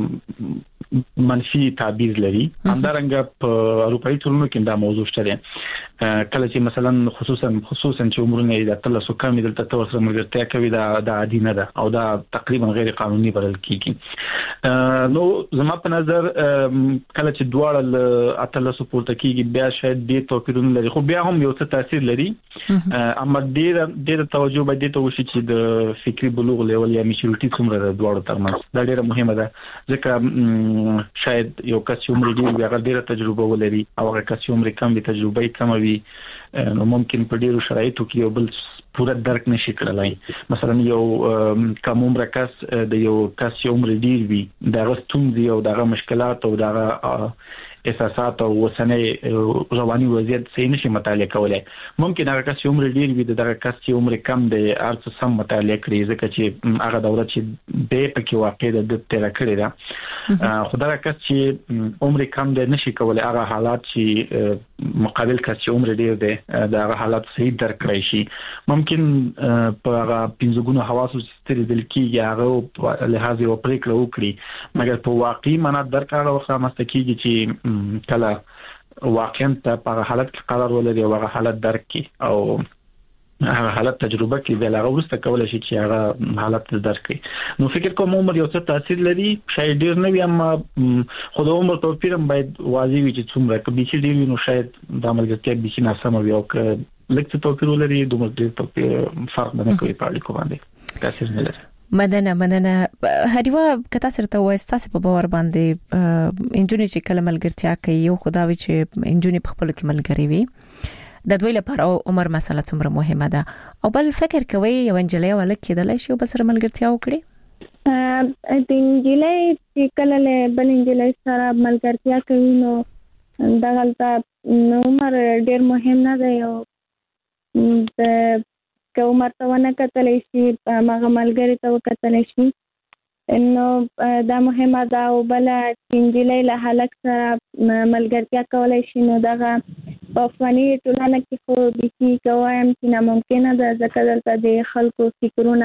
منفي تعبیر لري همدارنګه په اروپאי ټولنو کې دا موضوع شته کله چې مثلا خصوصا چې عمرونه د 300 کم دلته تور سره ملګرتیا کوي دا عادي نه ده او دا تقریبا غیر قانوني بلل کیږي نو زما په نظر کله چې دواړه 300 پورته کیږي بیا شاید ډیر توپیرونه لري خو بیا هم یو څه تاثیر لري اما ډیر توجه به دې ته وشي چې د فکری بلوغ لیول یا میچورټي څومره د دواړو ترمنځ دا ډیره مهمه ده ځکه شاید یو کس چې عمر ډیر وي هغه ډیره تجربه ولري او هغه کس چې عمر کم وي تجربه کم وي نو ممکن په ډیرو شرایطو کې یو بل پوره درک نشي کړلای مثلا یو کم عمر کس د یو کس چې عمر ډیر وي دا غوښتنې او دا مشکلات او دا احساسات او وسنه رواني وضعیت صحیح نشي مطالعه کولای ممکن هغه کس چې عمر ډیر وي دغه کس چې عمر کم دی ارڅ سم مطالعه کړي ځکه چې هغه دوره چې به پکې واقع ده د تیر کړی دا خدای کس چې عمر کم دی نشي کولای هغه حالات چې مقابل کس چې عمر ډیر دی دا هغه حالات صحیح درک کړی شي ممکن په هغه پنځګونو حواسو ستري دل کېږي هغه لحاظ یو پریکړه وکړي مګر په واقعي معنا درک هغه وخت مستکیږي چې کله واقعا په حالت کې قرار ولري او هغه حالت درک کی او هغه حالت تجربه کې د هغه ورسته کولای شي چې هغه حالت درک کړي نو فکر کوم عمر یو څه تاثیر لري شاید ډیر نه وي اما خو د عمر توپیر هم باید واضح وي چې څومره کبي چې ډیر نو شاید د عملګرتیا به نه سم وي او که لکه توپیر ولري د عمر ډیر توپیر فرق نه کوي په اړیکو باندې تاثیر نه لري مننه هریوا کته سره وایستاسه په باور باندې انجونی چې کله ملګرتیا کوي یو خدای چې انجونی په خپل کې ملګری وي د دوی لپاره عمر مسله څومره مهمه ده او بل فکر کوي یو انجلۍ ولکه د لای شي بس سره ملګرتیا وکړي د انجلۍ چې کله له بل انجلۍ سره ملګرتیا کوي نو دا غلطه عمر ډیر مهم نه دی او د که عمر ته ونه کتلی شي هغه ملګری ته وکتلی شي نو دا مهمه ده او بل چې انجلۍ له هلک سره ملګرتیا کولی شي نو دغه په افغاني ټولنه کې خو بیخي کوم چې ناممکنه ده ځکه دلته د خلکو فکرونه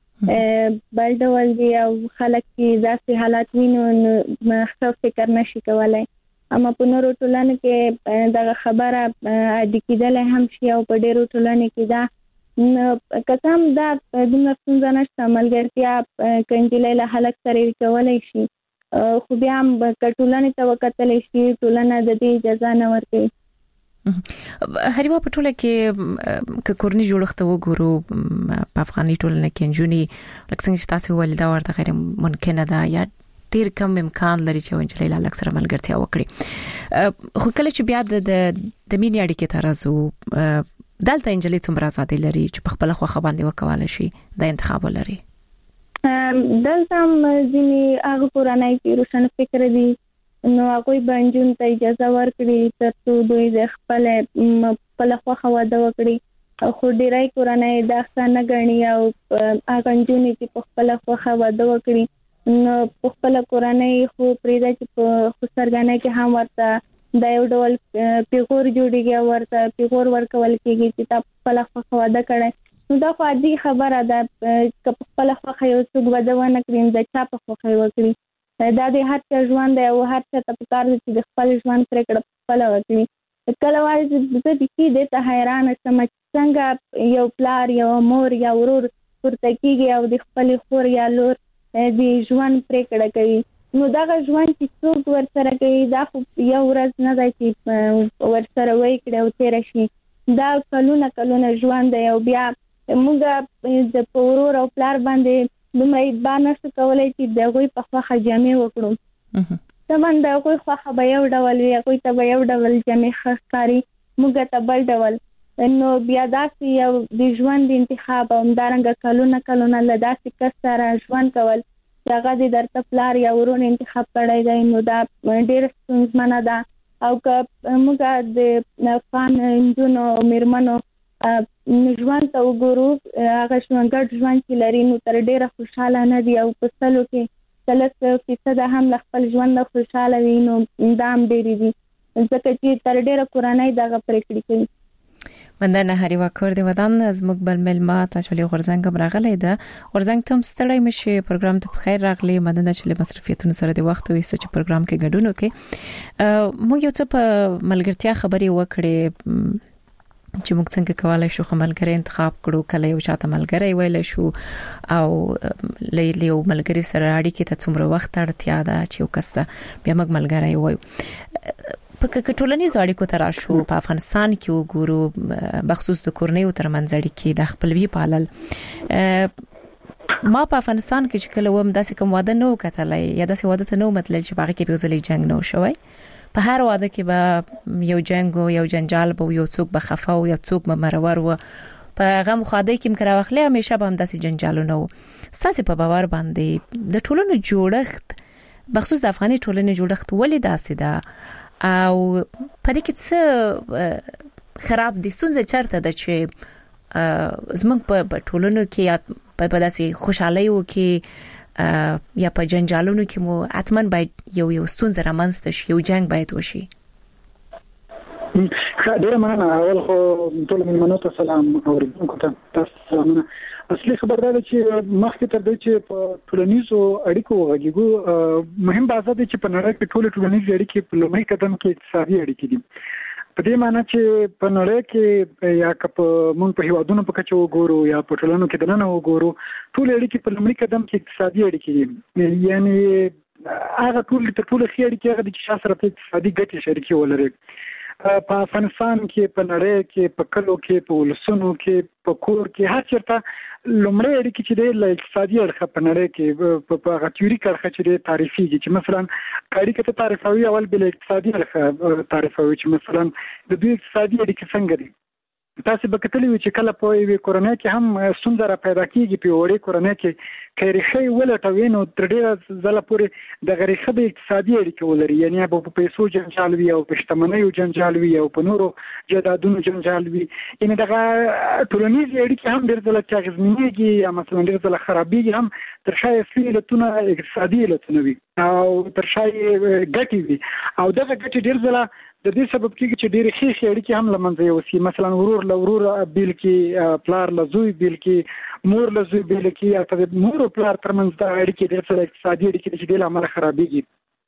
بل ډول دي او خلک چې داسې حالات وینو ښه فکر نشي کولی اما په نورو ټولنو کې دغه خبره عادي کېدلی هم شي او په ډېرو ټولنو کې دا کسام دا دومره ستونزه نشته ملګرتیا کنجلۍ له هلک سره کولی شي خو بیا هم که ټولنې ته وکتلی شي ټولنه د دې اجازه نه ورکوي هریوا په ټوله کې که کورنۍ جوړښت وګورو په افغاني ټولنه کې انجونی لکه څنګه چې تاسو ولې دا ورته غیر ممکنه ده یا ډیر کم امکان لري چې انجلۍ له هلک سره ملګرتیا وکړي خو کله چې بیا د مینې اړیکې ته راځو دلته انجلۍ څومره ازادي لري چې په خپل خوښه باندې وکولای شي د انتخاب ولري دلته ځینې هغه کورنۍ چې روشن فکر دي نو هغوی به نجونو ته اجازه ورکړي تر څو دوی د خپله خوښه واده وکړي خو ډېری کورنۍ دا ښه نه ګڼي او هغه نجونې چې په خپله خوښه واده وکړي نو په خپله کورنۍ خو پرېږده چې په خسرګانۍ کې هم ورته دا یو ډول پیغور جوړیږي او ورته پیغور ورکول کېږي چې تا په خپله خوښه واده کړی نو دا خو عادي خبره ده که په خپله خوښه یو څوک واده ونه کړي نو د چا په خوښه یې وکړي دا د هر چا ژوند دی او هر چا ته پکار دی چې د خپل ژوند پرېکړه خپله وکړي. کله وایي چې زه بیخي دې ته حیرانه شم چې څنګه یو پلار یو مور یا ورور پورته کېږي او د خپلې خور یا لور د ژوند پرېکړه کوي. نو دغه ژوند چې څوک ورسره کوي دا خو یو ورځ نه دی چې ورسره وکړي او تېره شي. دا کلونه ژوند دی او بیا موږ د په ورور او پلار باندې دومره اعتبار نشو کولی چې د هغوی په خوښه جامې وکړو. طبعا د هغوی خوښه به یو ډول وي، هغوی ته به یو ډول جامې ښه ښکاري، موږ ته بل ډول. نو بیا داسې یو د ژوند انتخاب او همدارنګه کلونه له داسې کس سره ژوند کول چې هغه د درته پلار یا ورور انتخاب کړی دی، نو دا ډېره ستونزمنه ده. او که موږ د افغان نجونو او میرمنو ژوند ته وګورو، هغه ګډ ژوند چې لري نو تر ډېره خوشحاله نه دي او په 100% هم له خپل ژوند نه خوشحاله وي، نو دا هم ډېرې دي ځکه چې تر ډېره کورنۍ دغه پرېکړې کوي. مننه هریوا کور دی ودان زموږ بل ملما تاسو غورځنګ برغلې ده غورځنګ تم ستړی مشي پروګرام ته بخیر راغلی. مننه چې له مصرفیتونو سره د وخت وي چې پروګرام کې ګډون وکړي. موږ یو څه په ملګرتیا خبرې وکړې چې موږ څنګه کولای شو خملګری انتخاب کړو، کله یو چاته ملګری ویل شو او لیو ملګری سره اړیکې ته څومره وخت اړتیا ده چې یو کس بیا موږ ملګری وایو. په ټولنیزو اړیکو ته راشو، په افغانستان کې وګورو بخصوص د کورنیو ترمنځ اړیکې د خپلوي پالل. ما په افغانستان کې چې کله وم داسې کوم واده نو کتلای یا داسې واده ته نو مطلب چې باغ کې به ځلې جنگ نو شوی. په هر واده کې به یو جنگ او یو جنجال به یو څوک به خفه او یو څوک به مرور و. په غو مخاده کې مکر واخلې همیشه به هم داسې جنجالونه و. ساسې په باور باندې د ټولنو جوړښت بخصوص د افغاني ټولنې جوړښت ولې داسې ده او په دې کې څه خراب دي؟ ستونزه چیرته ده چې زموږ په ټولنو کې یا په داسې خوشحالۍ کې یا په جنجالونو کې مو اتمن باید یو ستونزه رامنځته شي، یو جنگ باید وشي؟ ډیره مننه. اول خو ټول ملمنو ته سلام اوریدونکو ته تاسو سلامونه. اصلي خبر دا چې مخکې تر دې چې په ټولنیزو اړیکو وغږیږو مهم بحث دی چې په نړۍ کې ټول ټولنیزې اړیکې په لومړي قدم کې اقتصادي اړیکې دي. په دې معنی چې په نړۍ کې یا که په مونږ په هیوادونو په کچه وګورو یا په ټولنو کې دننه وګورو، ټول اړیکې په لومړي قدم کې اقتصادي اړیکې دي. یعنی هغه ټول تر ټولو ښې اړیکې هغه دي چې شاسره په اقتصادي ګټې شریکې ولري. په افغانستان کې، په نړۍ کې، په کلو کې، په ولسونو کې، په کور کې، هر چېرته لومړی اړیکې چې دی له اقتصادي اړخه په نړۍ کې په هغه تیوریک اړخه چې دی تعریفېږي چې مثلا اړیکې ته تعریفوي اول بل اقتصادي اړخه تعریفوي چې مثلا د دوی اقتصادي اړیکې څنګه دي. تاسو به کتلی وي چې کله په یوې کورنۍ کې هم ستونزه را پیدا کېږي، په وړې کورنۍ کې که ریښې ولټوي نو تر ډېره ځله پورې دغه ریښه به اقتصادي اړیکې ولري. یعنې به په پیسو جنجال وي او په شتمنیو جنجال وي او په نورو جایدادونو جنجال وي. یعنې دغه ټولنیزې اړیکې هم ډېر ځله چې اغېزمنېږي یا مثلا ډېر ځله خرابېږي هم تر شا یې اصلي علتونه اقتصادي علتونه وي او تر شا یې ګټې وي او دغه ګټې ډېر ځله د دې سبب کېږي چې ډېرې ښې اړیکې هم له منځه یوسي. مثلا ورور له ورور بیل کې، پلار له زوی بیل کې، مور له زوی بیل کې، یا د مور او پلار ترمنځ د اړیکې ډېر څه اقتصادي اړیکې چې دې له امله خرابېږي.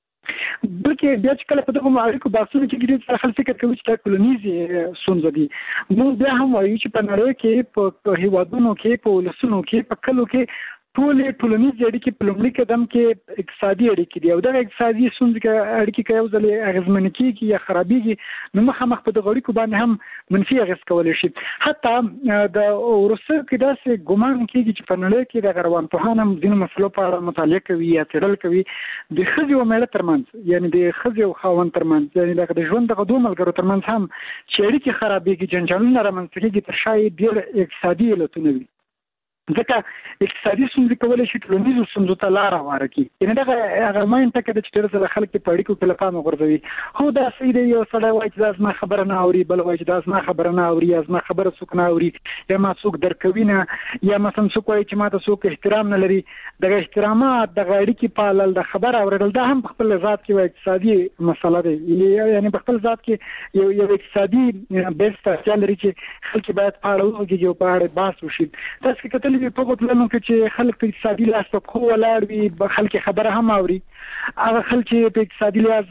بلکې بیا چې کله په دغه اړیکو بحثونه کېږي ډېر خلک فکر کوي چې دا ټولنیزې ستونزې دي. موږ بیا هم وایو چې په نړۍ کې، په هیوادونو کې، په ولسونو کې، په کلو کې ټولنیزې اړیکې په لومړي قدم کې اقتصادي اړیکې دي او دغه اقتصادي ستونزې اړیکې که یو ځل اغېزمنې کېږي یا خرابېږي نو مخامخ په دغه اړیکو باندې هم منفي اغېز کولی شي. حتی د وروسته کې داسې ګمان کېږي چې په نړۍ کې دغه روانپوهان هم ځینو مسلو په اړه مطالعه کوي یا څېړل کوي د ښځې او مېړه ترمنځ، یعنې د ښځې او خاوند ترمنځ، یعنې دغه د ژوند دغه دوه ملګرو ترمنځ هم چې اړیکې خرابېږي، جنجالونه رامنځته کېږي، تر شا یې ډېر اقتصادي علتونه وي. ځکه اقتصادي ستونزې کولی شي ټولنیزو ستونزو ته لاره هواره کړي. یعنې دغه هغه ماین ټکه ده چې ډېر ځله خلک په اړیکو کې له پامه غورځوي. هو دا صحیح دی، یو سړی وایي چې دا زما خبره نه اوري، بل وایي چې دا زما خبره نه اوري، یا زما خبره څوک نه اوري، یا ما څوک درک کوي نه، یا مثلا څوک وایي چې ما ته څوک احترام نه لري. دغه احترامات، دغه اړیکې پالل، د خبره اورېدل، دا هم په خپل ذات کې یو اقتصادي مسله دی. یعنې په خپل ذات کې یو اقتصادي بیس ته اړتیا لري چې خلک باید په اړه وغږېږي او په اړه بحث وشي. تاسو کتلی لیدلې په غوډلنو کې چې خلک په اقتصادي لاس په خو ولاړ وي، خلک خبره هم اوري. هغه خلک چې په اقتصادي لاس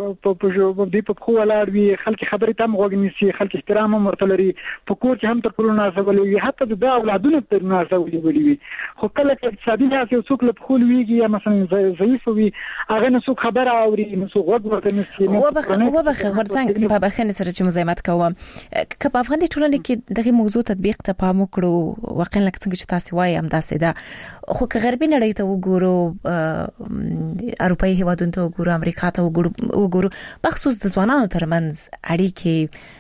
په خو ولاړ وي، خلک خبرې ته هم غوږ نیسي، خلک احترام هم ورته لري، په کور کې هم تر ټولو نازولي وي، حتی د اولادونو تر نازولي وي. خو کله چې اقتصادي لاس یو څوک له خول ویږي یا مثلا ضعیف وي، هغه نه څوک خبره اوري، نه څوک غوږ ورته نیسي. وبخښه ورڅنګ په بخښنې سره چې مزاحمت کوم، که په افغاني ټولنه کې دغه موضوع تطبیق ته پام وکړو، واقعا لکه څنګه چې تاسو وایي هم داسې ده. خو که غربي نړۍ ته وګورو، اروپאי هیوادونو ته وګورو، امریکا ته وګورو، بخصوص د ځوانانو ترمنځ اړیکې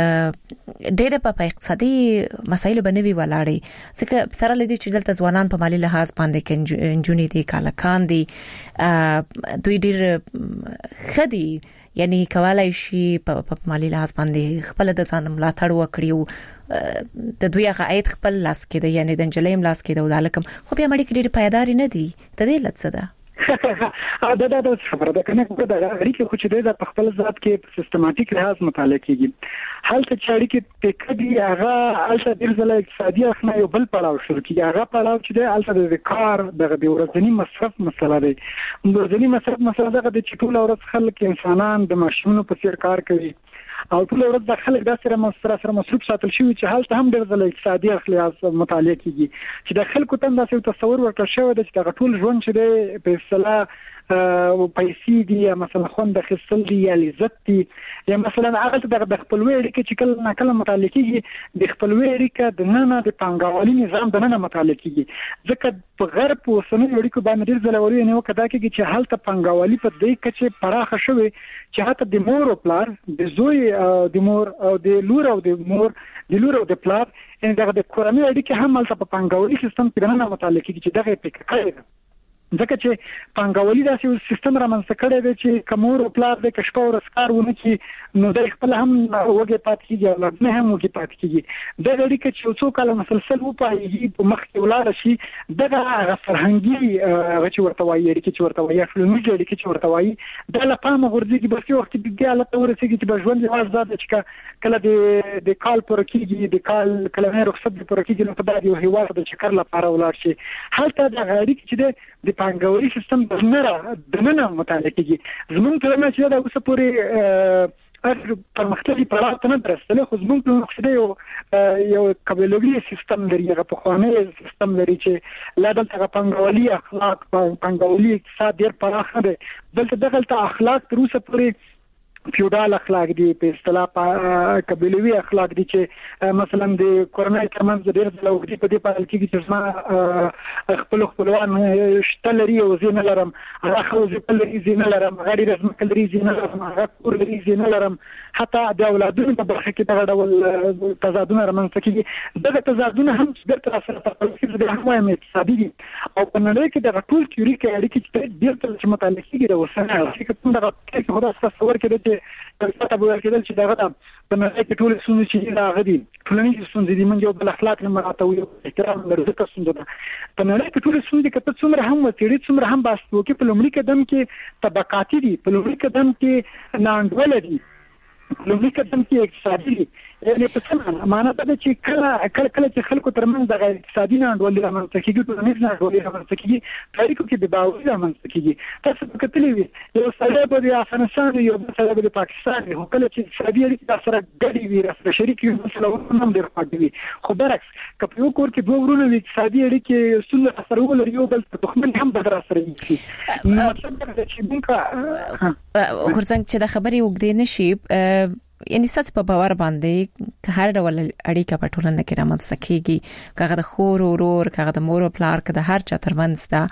ډېر په اقتصادي مسایلو باندې ولاړې، ځکه سره لدی چې دلته ځوانان په مالی لحاظ باندې کې انجونې دي، کالکان دي، دوی ډېر خدي، یعنی کولای شي په مالی لحاظ باندې خپل د ځان ملاتړ وکړي او د دوی هغه عاید خپل لاس کې دی، یعنی د انجلیم لاس کې دی او دالکم، خو بیا مړي کې ډېر پایدار نه دي. د دې لڅ ده دا خبره ده کنه، دا اړیکې خو چې د خپل ذات کې په سیستماتیک لحاظ مطالعه کیږي. حالت چې اړیکې پکې هغه الته د ځل اقتصادي اخنا یو بل پړاو شروع کیږي. هغه پړاو چې د الته د کار د ورځنی مصرف مسله ده. ورځنی مصرف مسله ده چې ټول ورځ خلک انسانان د ماشینونو په څیر کار کوي او ټول ورځ د خلک د سره مصروف ساتل شوی چې حالت هم د ځل اقتصادي اخلاص مطالعه کیږي چې د خلکو ته داسې تصور ورکړل شوی دی چې د ټول ژوند چې په اصطلاح پیسې دي یا مثلا خوند خپل دي یا لذت دي یا مثلا هغه د خپلوي اړیکې چې کله ناکله مطالعه کیږي، د خپلوي اړیکه د نن د پنګاوالي نظام د نن مطالعه کیږي، ځکه په غرب او سنوي اړیکو باندې ډیر ځلوري نه وکړه کېږي چې حالت پنګاوالي په دې کې چې پراخه شوی چې حتی د مور او پلار د زوی د مور او د لور او د مور د لور او د پلار ان دغه د کورنۍ اړیکې هم مالته په پنګاوالي سیستم کې نه مطالعه کیږي چې دغه پکې کوي. ځکه چې پنګاوالي داسې سیستم رامنځته کړی دی چې کومور او پلار د کشپ او رسکار ونه چې نو د خپل هم وګي پات کیږي او نه هم وګي پات کیږي. د اړیکې چې څو کال مسلسل و پایږي په مخ کې ولاړ شي دغه فرهنګي چې ورته وایي اړیکې چې ورته وایي فلمي اړیکې چې ورته وایي د لپاره غورځي بس یو وخت بیا لته ورسېږي چې بژوند یواز زده چې کله د کال پر کېږي د کال کله نه رخصت پر کېږي نو په دغه یو هیواد د چکر لپاره ولاړ شي. حالت د اړیکې چې د پنګاوالي سیستم د نن مطالعه کیږي. زمونږ ټول چې دا اوس پورې پرمختللي پړاو ته نه درستله، خو زمونږ نقشه یو قبیلوي سیستم لري، هغه پخوانی سیستم لري چې لا دلته پنګاوالي اخلاق پنګاوالي اقتصاد ډیر پراخ دی. دلته دغه اخلاق تر اوسه پورې فیوډال اخلاق دي، په اصطلاح قبیلوي اخلاق دي چې مثلا د کورنۍ ترمنځ ډېر ځلوږدي په دې پال کې چې ما خپلوان شته لري او زه نه لرم، هغه خو زه لري زه نه لرم، غړي رسم کلري زه نه لرم، هغه کور لري زه نه لرم. حتی د اولادونو په برخه کې دا ډول تضادونه رامنځته کیږي. دغه تضادونه هم د سره په خپل کې هم وایم اقتصادي دي او په نړۍ کې د ټول تیوري کې اړیکې چې ډېر څه مطالعه کیږي د وسنه چې کوم دغه کې خدا تصور کړي کلمه به ورکړل چې دغه په نړۍ کې ټول څه چې دا غدي ټولنیز څه دي منځ او بل اخلاق نه مراته وي احترام لري څه څه ده په نړۍ کې ټول څه دي کته څومره هم وتیری څومره هم باسو کې په لومړي قدم کې طبقاتي دي، په لومړي قدم کې ناندول دي، لومړي قدم کې اقتصادي دي. یعنی په څه معنا ده چې کله چې خلکو ترمنځ د اقتصادي ناندولي رامنځته کیږي، ټولنیز ناندولي رامنځته کیږي، تاریخو کې د باور رامنځته کیږي. تاسو په کتلې وي یو سړی په افغانستان یو سړی په پاکستان یو کله چې اقتصادي اړیکې سره ګډې وي سره شریک وي مثلا هم ډېر پاتې وي. خو برعکس که په یو کور کې دوه ورونه وي اقتصادي اړیکې ستونزه سره ولري یو بل ته دښمن هم بدر سره وي. مطلب دا چې موږ ورڅنګ چې د خبرې وګدې نشي یعنی سات په باور باندې که هر ډول اړیکه په ټولنه کې رامنځته کیږي، کغه د خور او ورور، کغه د مور او پلار، کغه د هر چا ترمنځ دا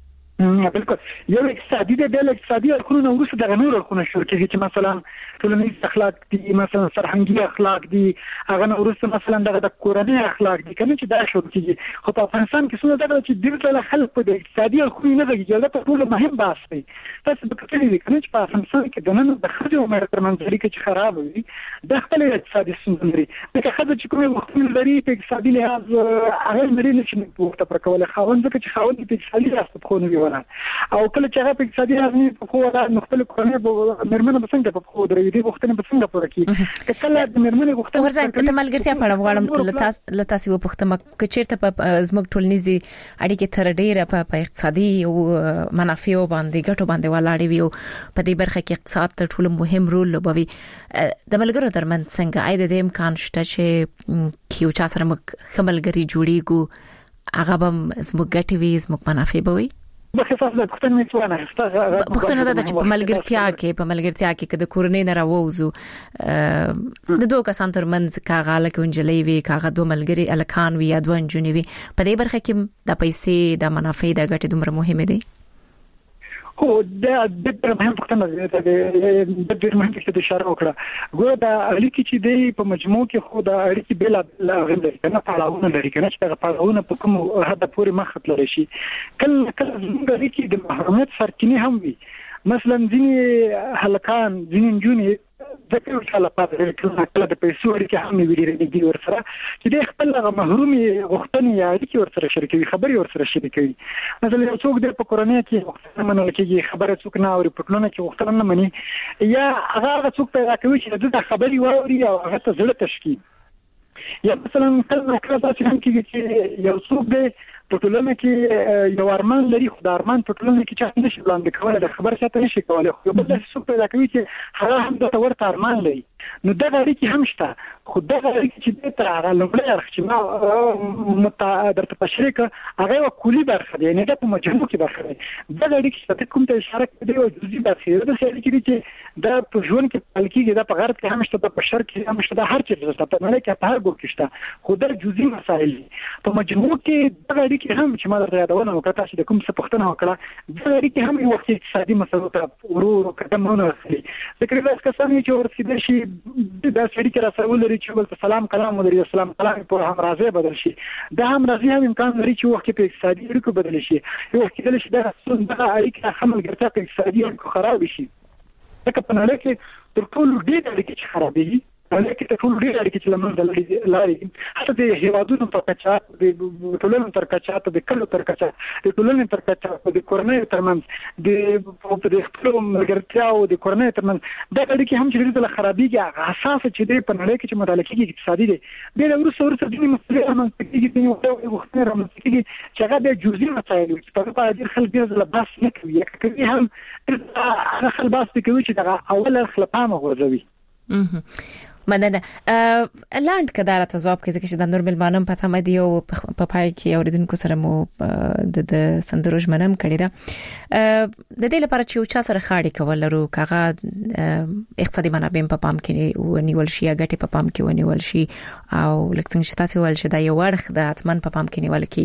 بالکل یو اقتصادي د بل اقتصادي اړخونو وروسته د نور اړخونو شروع کیږي چې مثلا ټولنیز اخلاق دي، مثلا فرهنګي اخلاق دي، هغه وروسته مثلا د کورنۍ اخلاق دي کنه چې دا شروع کیږي. خو په افغانستان کې څه ده چې ډیرته خلک په اقتصادي اړخونو نه دغه دا په ټول مهم بحث دی. تاسو به کتلې کنه چې په افغانستان کې د نن د خځو عمر ترمنځ اړیکې چې خراب وي د خپل اقتصادي ستونزې لري. دغه خځه چې کومه وخت لري په اقتصادي لحاظ هغه لري چې په وخت پر کوله خاوند چې خاوند په اقتصادي لحاظ په خونه ونه او کله چې هغه په اقتصادي ازمه په کومه مختلف کورنۍ مرمنه بسنګ په کومه درې دي وختونه بسنګ پوره کی کله د مرمنه وختونه ورځ ته ملګرتیا په اړه غواړم لته سی وپختم کچیرته په زموږ ټولنیزي اړیکې تر ډیره په اقتصادي او منافع باندې ګټو باندې ولاړې وي په دې برخه کې اقتصاد ته ټول مهم رول لوبوي د ملګرو ترمن څنګه اې د امکان شته چې کیو چا سره خملګری جوړیږي هغه به زموږ ګټې وي زموږ منافع به وي بخصوص د پښتون میڅونه پښتون د په ملګرتیا کې کده کورنۍ نه راووزو د دوه کسان ترمنځ کاغه لکونجلې وي کاغه دوه ملګری الکان وي یا دوه انجونی وي په دې برخه کې د پیسې د منافع د ګټې دومره مهمه دي هو دا د مهم پښتنه د ډېر مهم څه د اشاره وکړه ګوره د اړیکې چې دی په مجموع کې خو د اړیکې بل غوښتل لري کنه پاړاونه لري کنه چې هغه پاړاونه په کوم هدا پورې مخ لري شي کله زموږ اړیکې د محرمیت سرچینه هم وي مثلا ځینې هلکان ځینې جونې د کله کله په کله د پیسو اړیکې هم ویلې دي ورسره چې د خپل محرومي غوښتنې یا اړیکې ورسره شریکوي خبري ورسره شریکوي مثلا یو څوک د کورنۍ کې غوښتنه منل کېږي خبره څوک نه اوري په ټولنه کې غوښتنه نه مني یا هغه څوک پیدا کوي چې د خبري واوري او هغه ته زړه تشکي یا مثلا کله تاسو هم کې چې یو څوک د په ټولنه کې یو ارمان لري خو د ارمان په ټولنه کې چا نشي وړاندې کولای د خبر شته نشي کولای خو په داسې څوک پیدا کوي چې هغه هم د ورته ارمان لري نو دا اړیکې هم شته خو دا اړیکې چې د هغه لومړی اړخ چې ما درته تشریح هغه یو کلی برخه دی نه د مجموع کې برخه دی دا اړیکې چې کوم ته اشاره کوي او جزئي برخه ده چې اړیکې چې دا په ژوند کې پلکیږي دا په غرب کې هم شته په شرق کې هم شته هر چیرې شته په نړۍ کې په هر ګوټ کې شته خو دا جزئي مسائل دي په مجموع کې دا اړیکې هم چې ما درته یادونه وکړه چې د کوم څه پوښتنه وکړه دا اړیکې هم یو وخت اقتصادي مسلو ته ورو قدمونه اخلي ځکه دا کسان چې ورسېدل شي دا اړیکې راځول لري چې بل سلام کلام ولري سلام کلام په هم راځي بدل شي دا هم راځي هم امکان لري چې وخت په اقتصادي اړیکو بدل شي یو وخت کېدل شي دا اړیکې هم ګرځي په اقتصادي اړیکو خراب شي ځکه په نړۍ کې تر ټولو ډېر اړیکې چې خرابېږي اړیکې ته ټول ډېر اړیکې چې لمن لاري حتی د هیوادونو په کچا د ټولنې تر کچا ته د کلو تر کچا د ټولنې تر کچا د کورنۍ ترمنځ د خپل ملګرتیا او د کورنۍ ترمنځ د اړیکې هم چې د خرابېږي اساس چې د په نړۍ کې چې مطالعه کېږي اقتصادي دي د ورسره د مسلې هم کېږي د یو وختونه هم کېږي چې هغه د جزئي مسایل چې په اړه ډېر خلک ډېر بحث نه کوي کوي هم هغه خلک بحث کوي چې دا اول خلپامه غوړوي مننه لاند کدار ته جواب کوي چې د نور ملمانم په تمدي او په پای کې اوریدونکو سره مو د سندروج منم کړی دا د دې لپاره چې یو چا سره خاړي کول لرو کاغه اقتصادي منابع په پام کې ونیول شي غټي په پام کې ونیول شي او لکه څنګه چې تاسو ول شي دا یو ورخ د اتمن په پام کې نیول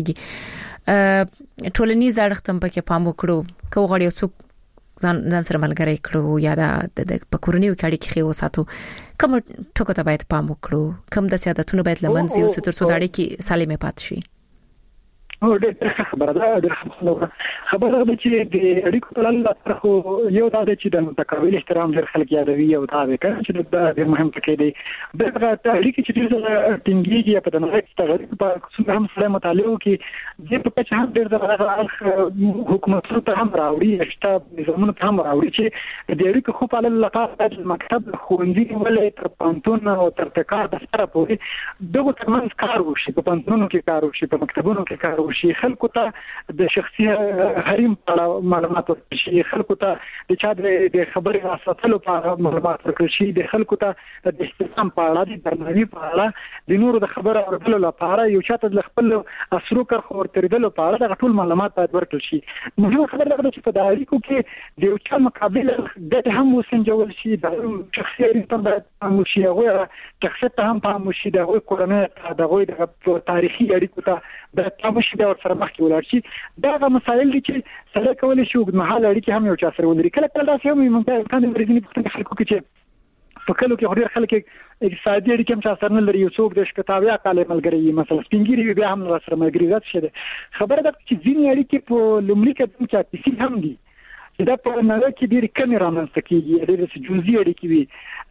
کیږي ټولنیز اړخ تم په کې پام وکړو کو غړي څوک ځان سره ملګری کړو یا د پکورنیو کې اړیکې خو ساتو کوم ټکو ته باید پام وکړو کوم د سیادتونو باید لمنځي او ستر سوداړي کې سالمه پات شي او ډېر خبره ده خبره ده چې د اړیکو په لاره خو یو دا چې د متقابل احترام ډېر خلک یادوي او دا ده چې د ډېر مهم ټکی دی دغه اړیکې چې ډېر ټینګيږي په دغه تغیر په څنګه هم سره مطالعه کوي چې په څه هم ډېر د حکومتونو ته هم راوړي شته نظامونو ته هم راوړي چې د اړیکو خو په لاره د مکتب خوندې ولې تر پانتون او تر تکار د سره پورې دغه ترمنځ کار وشي په پانتونو کې کار وشي په مکتبونو کې کار شي خلکو ته د شخصي حریم په معلومات ورکړي خلکو ته د چا د خبرې راستلو په معلومات ورکړي د خلکو ته د احترام په اړه د درناوي په اړه د نورو د خبرو اورېدلو لپاره یو چاته د خپل اثرو کار خبر ترېدلو په اړه د ټول معلومات باید ورکړل شي مهمه خبره ده چې په اړیکو کې د یو چا مقابل د هم وسنجول شي د شخصي اړیکو باید هم شي هغه شخصیت هم هم شي د کورنۍ د تاریخي اړیکو ته د تاسو د سره مخ کې ولاړ شي دا مسایل دي چې سره کولای شي د محل اړیکې هم یو چا سره ولري کله کله داسې هم ممکن ورځنی په خلکو کې چې په کلو کې ډېر خلک اقتصادي اړیکې هم چا سره نه لري یو څوک د شپږاویا کال ملګری مثلا سپینګری بیا هم سره ملګری ذات شه خبره ده چې ځینې اړیکې په لومړي کې د چا هم دي چې دا په نړۍ کې ډېر کم رامنځته کیږي، ډېر جزئي اړیکې وي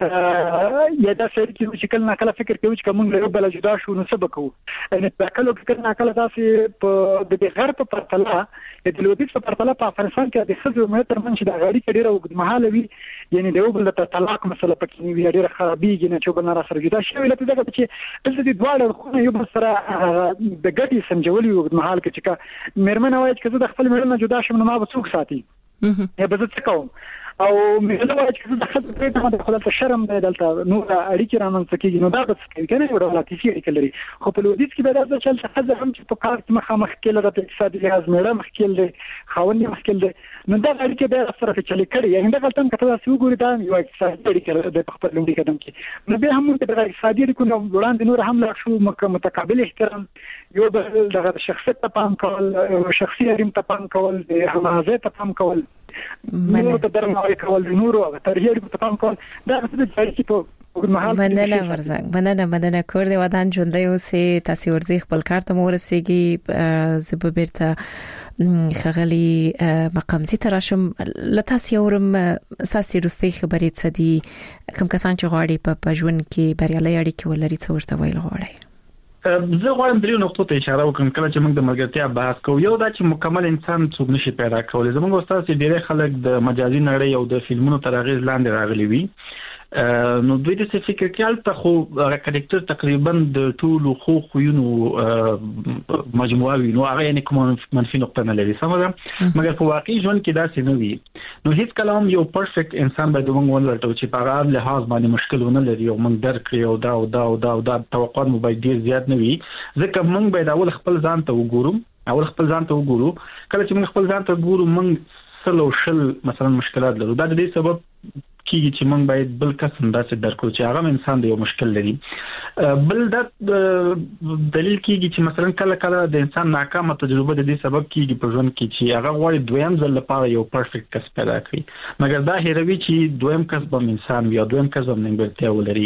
یا دا څه چې کله نه کله فکر کوي چې موږ له بل جدا شو نو څه وکړو. ان په کله کې نه کله داسې په د غرب په پرتله د لویدیځ په پرتله په افغانستان کې د خزو متر منځ د غاړي کې ډېر اوږدمهاله وي، یعنی د یو بل ته طلاق مسله پکې نه وي، ډېر خرابېږي نه چې بل نه سره جدا شي. لکه دا چې دلته د دواړو خو یو بل سره د ګټي سمجولي اوږدمهاله کې چې مېرمن وایي چې زه د خپل مېرمن جدا شم نو ما به څوک ساتي یا به زه څه کوم، او مېرمن وایي چې د خپل پرېټه د خپل شرم دی دلته نو اړیکې رامنځته کیږي، نو دا به څه کوي کنه، یو ډول تیسي اړیکې لري. خو په لویدیځ کې به دا چې خزه هم چې په کار کې مخامخ کېله د اقتصادي لحاظ مېړه مخ کېله خاوند مخ کېله، نو دا اړیکې به سره چلي کړي. یعنی دا غلطه کته تاسو وګورئ دا یو اقتصادي اړیکې د خپل لومړي قدم کې، نو به هم د اقتصادي اړیکو نو وړاندې نور هم لا شو متقابل احترام، یو بل د شخصیت ته پام کول، شخصي حریم ته پام کول، د همغږۍ ته پام کول، نور ته درناوی کول، نور او ترهیر ته پام کول، دا څه د اړیکې په مننه ورزنګ مننه کور دی ودان ژوندۍ اوسې، تاسو ورځي خپل کار ته مورسېږي. زه به بیرته خغلی مقامزي تراشم لته سیورم ساسي رستي خبرې څه دي کوم کسان چې غواړي په ژوند کې بریالي اړیکې ولري څه ورته ویل غواړي. زه غواړم درې نقطو ته اشاره وکړم کله چې موږ د ملګرتیا بحث کوو. یو دا چې مکمل انسان څوک نشي پیدا کولی. زموږ استاد چې ډېر خلک د مجازي نړۍ او د فلمونو تر اغیز لاندې راغلي وي، نو دوی د څه فکر کوي البته خو کریکټر تقریبا د ټولو خو خوینو مجموعه وي، نو هغه یې کوم منفي نقطه نه لري سمه ده، مګر په واقعي ژوند کې دا څه نه وي. نو هیڅ کلام یو پرفیکټ انسان باید موږ ولرټو چې په هغه لحاظ باندې مشکل ونه لري او موږ درک کړی او دا او دا او دا او دا توقعات مو باید ډیر زیات نه وي، ځکه موږ باید اول خپل ځان ته وګورو. کله چې موږ خپل ځان ته وګورو موږ سلو شل مثلا مشکلات لرو، دا د دې سبب کیږي چې موږ باید بل کس انداسه درکو چې هغه انسان دی یو مشکل لري. بل دا دلیل کیږي چې مثلا کله کله د انسان ناکامه تجربه د دې سبب کیږي په ژوند کې چې هغه غواړي دویم ځل لپاره یو پرفیکټ کس پیدا کړي، مګر دا هیروي چې دویم کس به انسان یا دویم کس به نیمګړتیا ولري.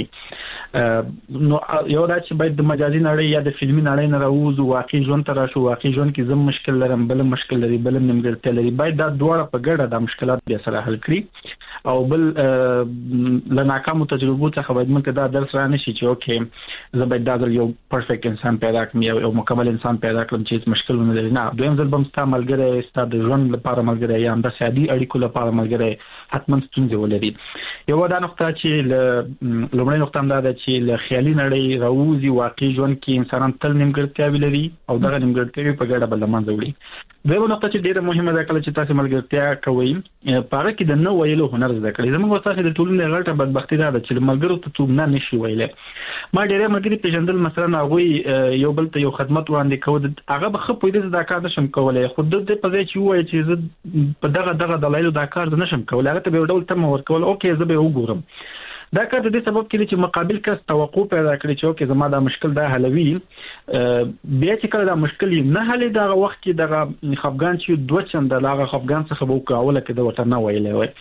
نو یو دا چې باید د مجازي نړۍ یا د فلمي نړۍ نه راوځو، واقعي ژوند ته راشو. واقعي ژوند کې زم مشکل لرم، بل مشکل لري، بل نیمګړتیا لري، باید دا دواړه په ګډه د مشکلات بیا سره حل کړي. او بل له ناکامو تجربو څخه باید موږ دا درس را نشي چې اوکې زه باید دا یو پرفیکټ انسان پیدا کړم یا یو مکمل انسان پیدا کړم چې مشکل ونه لري. نه، دویم ځل به ستا ملګری ستا د ژوند لپاره ملګری یا د سیادي اړیکو لپاره ملګری حتما ستونزې ولري. یو دا نقطه چې لومړی نقطه دا ده چې له خیالي نړۍ راوځي واقعي ژوند کې انسانان تل نیمګړتیاوې لري او دغه نیمګړتیاوې په ګډه بل منځ وړي. دویمه نقطه چې ډیره مهمه ده کله چې تاسو ملګرتیا کوئ په هغه کې د نو ویلو هنر زده کړئ. زموږ استاد د ټولنې غلطه بدبختي ده چې ملګرو ته توب نه نشي ویلای. ما ډیره ملګری پیژندل مثلا هغه یو بل ته یو خدمت وړاندې کوي، هغه به خپل دې دا کار نشم کولای، خو د په ځای چې وایي چې زه په دغه دلایل دا کار نشم کولای، هغه ته به ډول تم ورکول اوکې زه به وګورم. دا کار د دې سبب کېږي چې مقابل کس توقع پیدا کړي چې اوکې زما دا مشکل دا حلوي، بیا چې کله دا مشکل نه حلې دا وخت کې دغه خفګان چې دوه چنده لاغه خفګان څخه به وکاوله کې د وطن نه ویلې وای.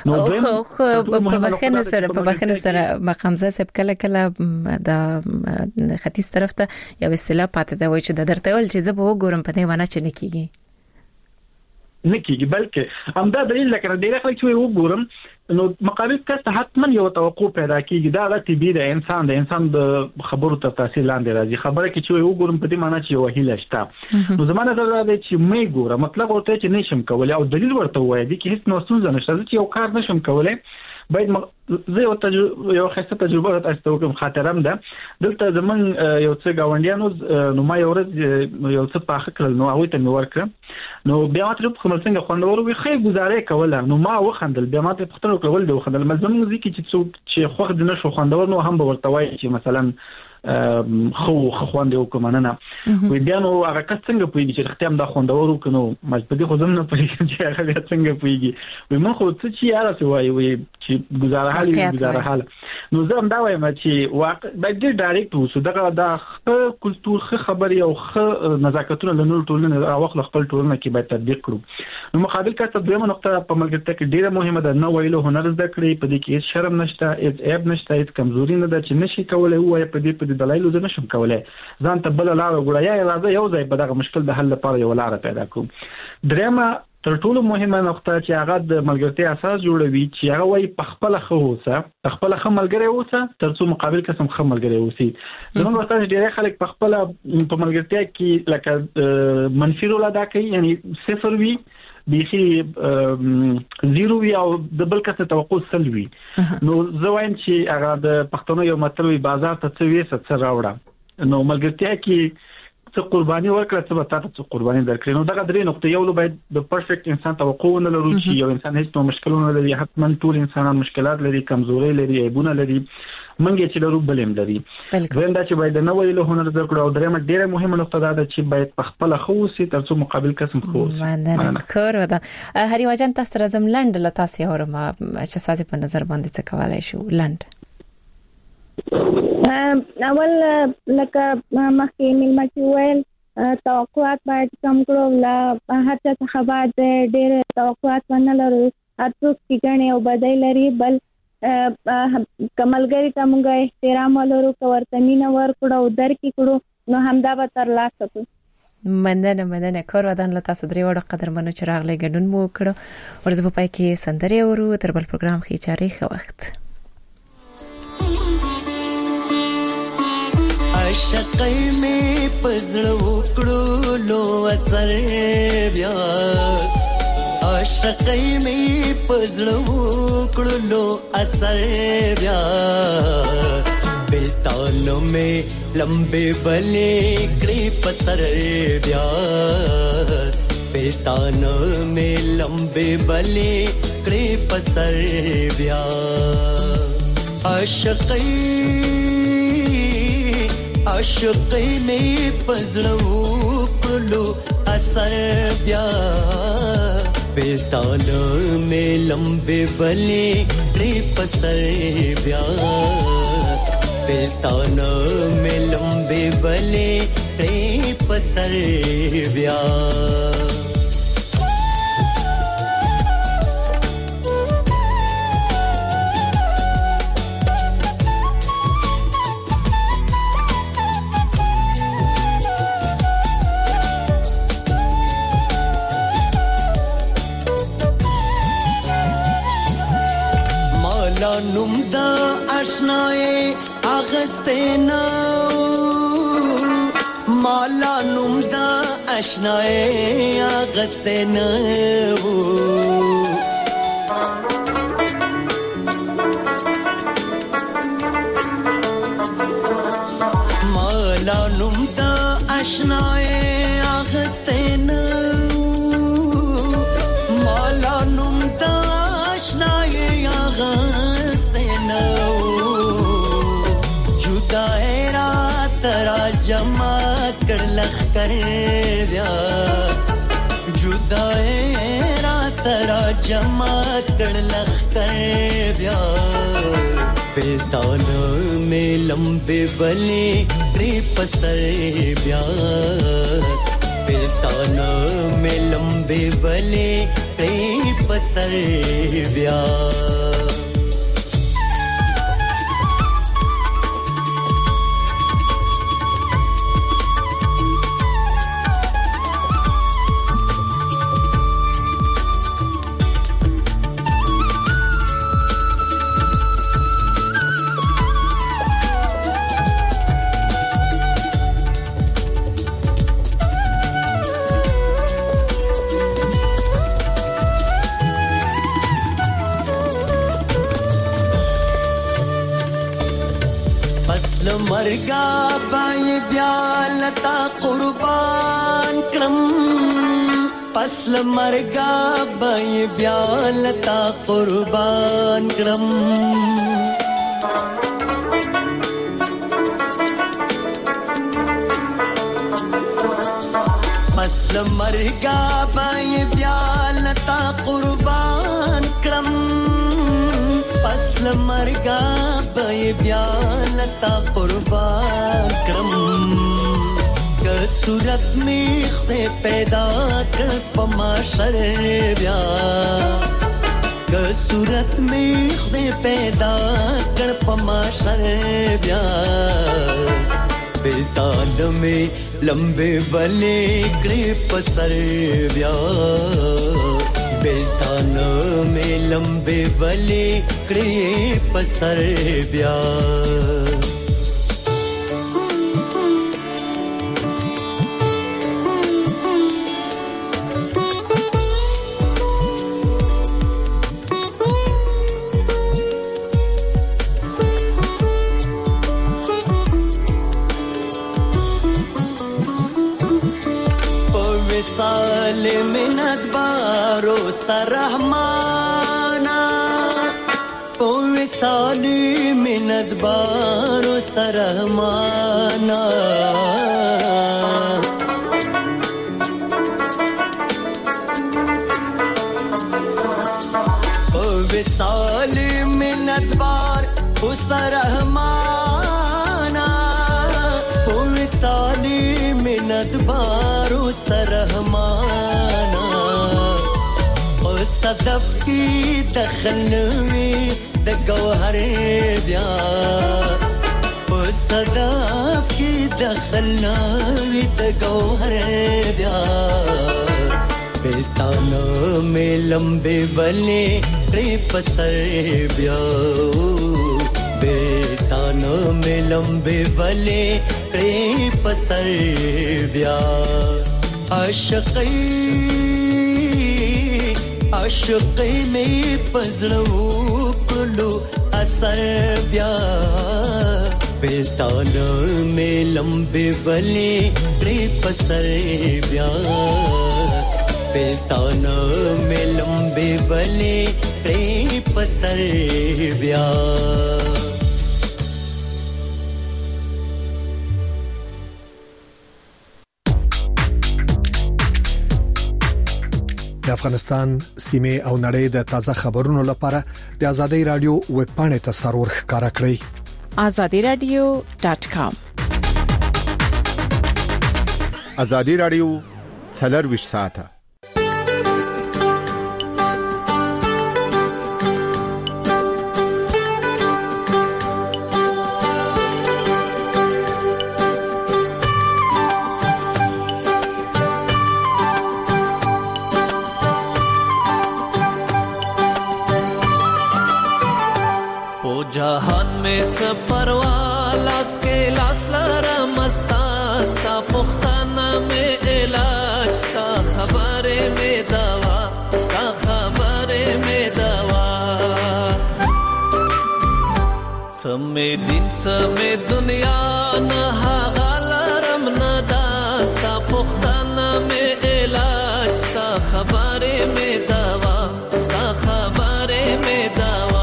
نو په بخښنه سره مقامزه سب کله د ختیځ طرف ته یو اصطلاح پاتې دا وای چې د درته ول چې زه به وګورم په دې ونه چې نه کیږي بلکې همدا دلیل لکه ډیره خلک چې وګورم نو مقابل کس حتما یو توقع پیدا کیږي. دا غلطي بي د انسان د خبرو تر تاثیر لاندې راځي. خبره کې چې وګورم په دې معنی چې یو هیله شته، نو زمانه دا دی چې مې ګوره مطلب ورته چې نشم کولای او دلیل ورته وایي دي چې هیڅ نو ستونزه نشته چې یو کار نشم کولای. باید زه یو خاصه تجربه تاسو ته کوم خاطرم ده. دلته زمون یو څه گاونډیانو نو ما یو ورځ یو څه پاخه کړل نو هغه ته مې ورکړ، نو بیا ماته په کوم څنګه خوندور وي خې گزارې کوله، نو ما وخندل. بیا ماته پختنو کول دی وخندل. مزمن ځکه چې څوک چې خوښ دي نشو خوندور نو هم به ورته وایي چې مثلا خو خوند یو کومنه نه وي. بیا نو هغه کس څنګه پويږي چې اختیام دا خوندور وکنو مجبوري خو زم نه پويږي چې هغه څنګه پويږي. وي من خو څه چې یاره څه وایي چې گزاره حال نو زه هم دا وایم چې واقع باید ډایرکټ وسو دغه د کلچر خبري او نزاکتونه له نور ټولنه راوخل خپل ټولنه کې باید تطبیق کړو. نو مقابل کس ته دویمه نقطه په ملګرتیا کې ډیره مهمه ده، نو ویلو هنر زده کړئ. په دې کې هیڅ شرم نشته، هیڅ عیب نشته، هیڅ کمزوري نه ده چې نشي کولای وایي په دې دلایل زه نشم کولای، ځان ته بل لار وګړیا راځي یو ځای په دغه مشکل د حل لپاره یو لار پیدا کوم. درېمه تر ټولو مهمه نقطه چې هغه د ملګرتیا اساس جوړوي چې هغه وايي پخپل خو ملګری اوسه ترڅو مقابل قسم خو ملګری اوسي زموږ ورته ډیره خلک پخپل په ملګرتیا کې لکه منفي رول ادا کوي یعنی صفر وي بيخي زیرو وي او د بل کس توقع سلوي نو زه وایم چې هغه د پښتون یو متل وي بازار ته څه وي څه راوړه نو ملګرتیا کې څه قرباني ورکړه څه به تاسو قرباني درکړي نو دا درې نقطې یو باید د پرفیکټ انسان توقع نه لرو چې یو انسان هیڅ مشکلونه لري حتما ټول انسانان مشکلات لري کمزوري لري عیبونه لري منګي چې لرو بلیم لري وندا چې باید نه ویلو هنر درکړو او درېمه ډیره مهمه نقطه ده چې باید خپل خوسي ترڅو مقابل قسم خوسي باندې کور ودا هری واجن تاسو رزم لند لتا سي اورما چې سازي په نظر باندې څه کولای شو لند اول لکه مخکې ملما چې ویل توقعات باید کم کړو لا هر څه څخه باید ډېر توقعات ونه لرو هر څوک چې ګڼي او بدای لري بل کملګری ته موږ احترام ولرو ورته مینه ورکړو او درکې کړو نو همدا به تر لاسه کړو مننه کور ودان له تاسو درې وړ قدرمنو چې راغلي ګډون مو کړو ورځ په پای کې سندري اورو تر بل پروګرام کې چاري خو وخت عشقای می پزړو کړو لو اثر بیا عشقای می پزړو کړو لو اثر بیا بلتانو می لمبه بلې کړي پسر بیا بلتانو می لمبه بلې کړي پسر بیا عاشقی می پزړو کړلو اثر بیا بیتانو می لمبه بلې کړي پسر بیا بیتانو می لمبه بلې کړي پسر بیا نوم دا آشنای اغستنا مالا نوم دا آشنای اغستنا مالا نوم دا آشنای اغستنا مالا نوم دا آشنای اغستنا ترا جمع کړ لخ کر بیا جدای را ترا جمع کړ لخ کر بیا بیتانو می لمبه بلې کړي پسر بیا بیتانو می لمبه بلې کړي پسر بیا مرګا بای بیا لتا قربان کړم پسل مرګا بای بیا لتا قربان کړم پسل مرګا بای بیا لتا قربان کړم پسل مرګا بای بیا لتا قربان کړم که صورت می خدای پیدا کړ پما شر بیا که صورت می خدای پیدا کړ پما شر بیا بیلتان می لمبه بلې کړې پسر بیا बेतानो में लंबे बले कड़े पसर ब्या मिन्नत बारो सरहमाना ओ विसाली मिन्नत बारो सरहमाना ओ विसाली मिन्नत बारो सरहमाना ओ विसाली मिन्नत बारो सरहमाना صدف کی دخلوی د گوهر بیا او صدف کی دخلوی د گوهر بیا بیلتانو میں لمبے بلے ری پسر بیا بیلتانو میں لمبے بلے ری پسر بیا عاشقی میں پزړو کلو اثر بیا بیلتانو میں لمبے بلے ری پسر بیا بیلتانو میں لمبے بلے ری پسر بیا د افغانستان سیمه او نړۍ د تازه خبرونو لپاره د ازادي رادیو ویب پاڼې ته سرور ښکارا کړئ azadiradio.com ازادي رادیو 24 ساعته जहान में च परवालास के लास लरमस्ता सा पुख्ताना में इलाज सा खबरे में दवा सा खबरे में दवा समे दिन समे दुनिया न हालरम नदा सा पुख्ताना में इलाज सा खबरे में दवा सा खबरे में दवा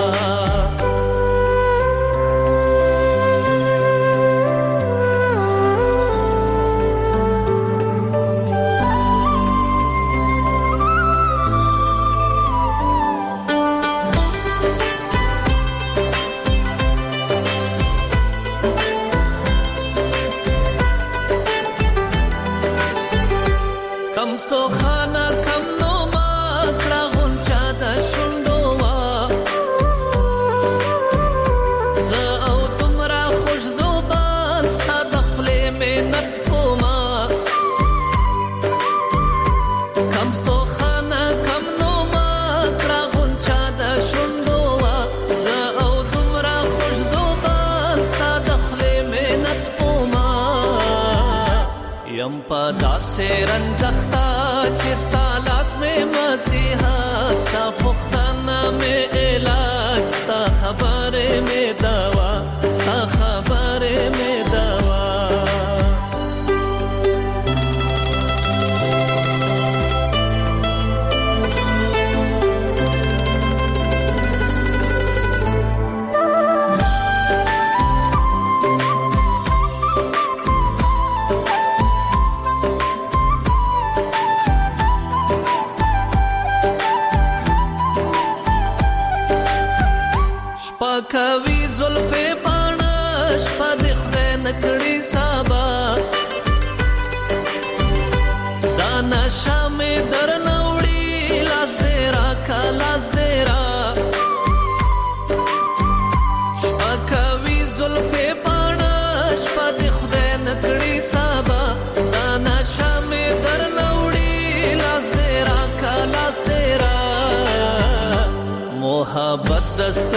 से रंजख्ता चिस्ता लास में मसीहा सा पुख्ताना में इलाज सा खबरे में दवा सा खबरे में दवा کوي زلفې پانش پد خدای نکړي سابا دانا شامه درنوړي لاس دې را کا لاس دې را کوي زلفې پانش پد خدای نکړي سابا دانا شامه درنوړي لاس دې را کا لاس دې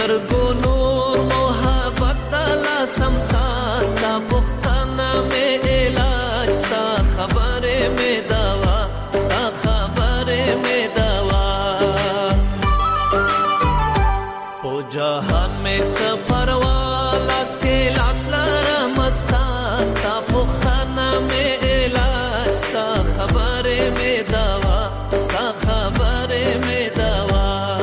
سترګو نور محبت لا سمساستا پختانه مې علاج ستا خبره مې دوا ستا خبره مې دوا په جهان مې څه پروا لاس کې لاس لرم ستا ستا پختانه مې علاج ستا خبره مې دوا ستا خبره مې دوا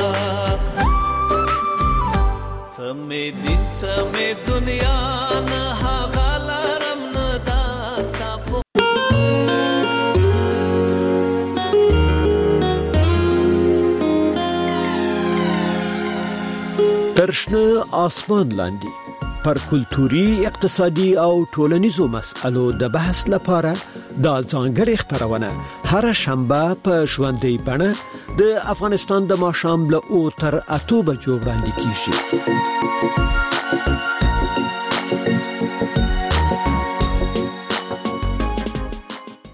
سمې دین سمې دنیا نه هغه لرم نه داستا ترشنه آسمان لاندې پر کلتوري اقتصادي او ټولنیزو مسألو د بحث لپاره دا ځانګړې خبرونه هر شنبه په ژوندۍ بڼه د افغانستان د ماښام له 8 تر 8 بجو وړاندې کیږي.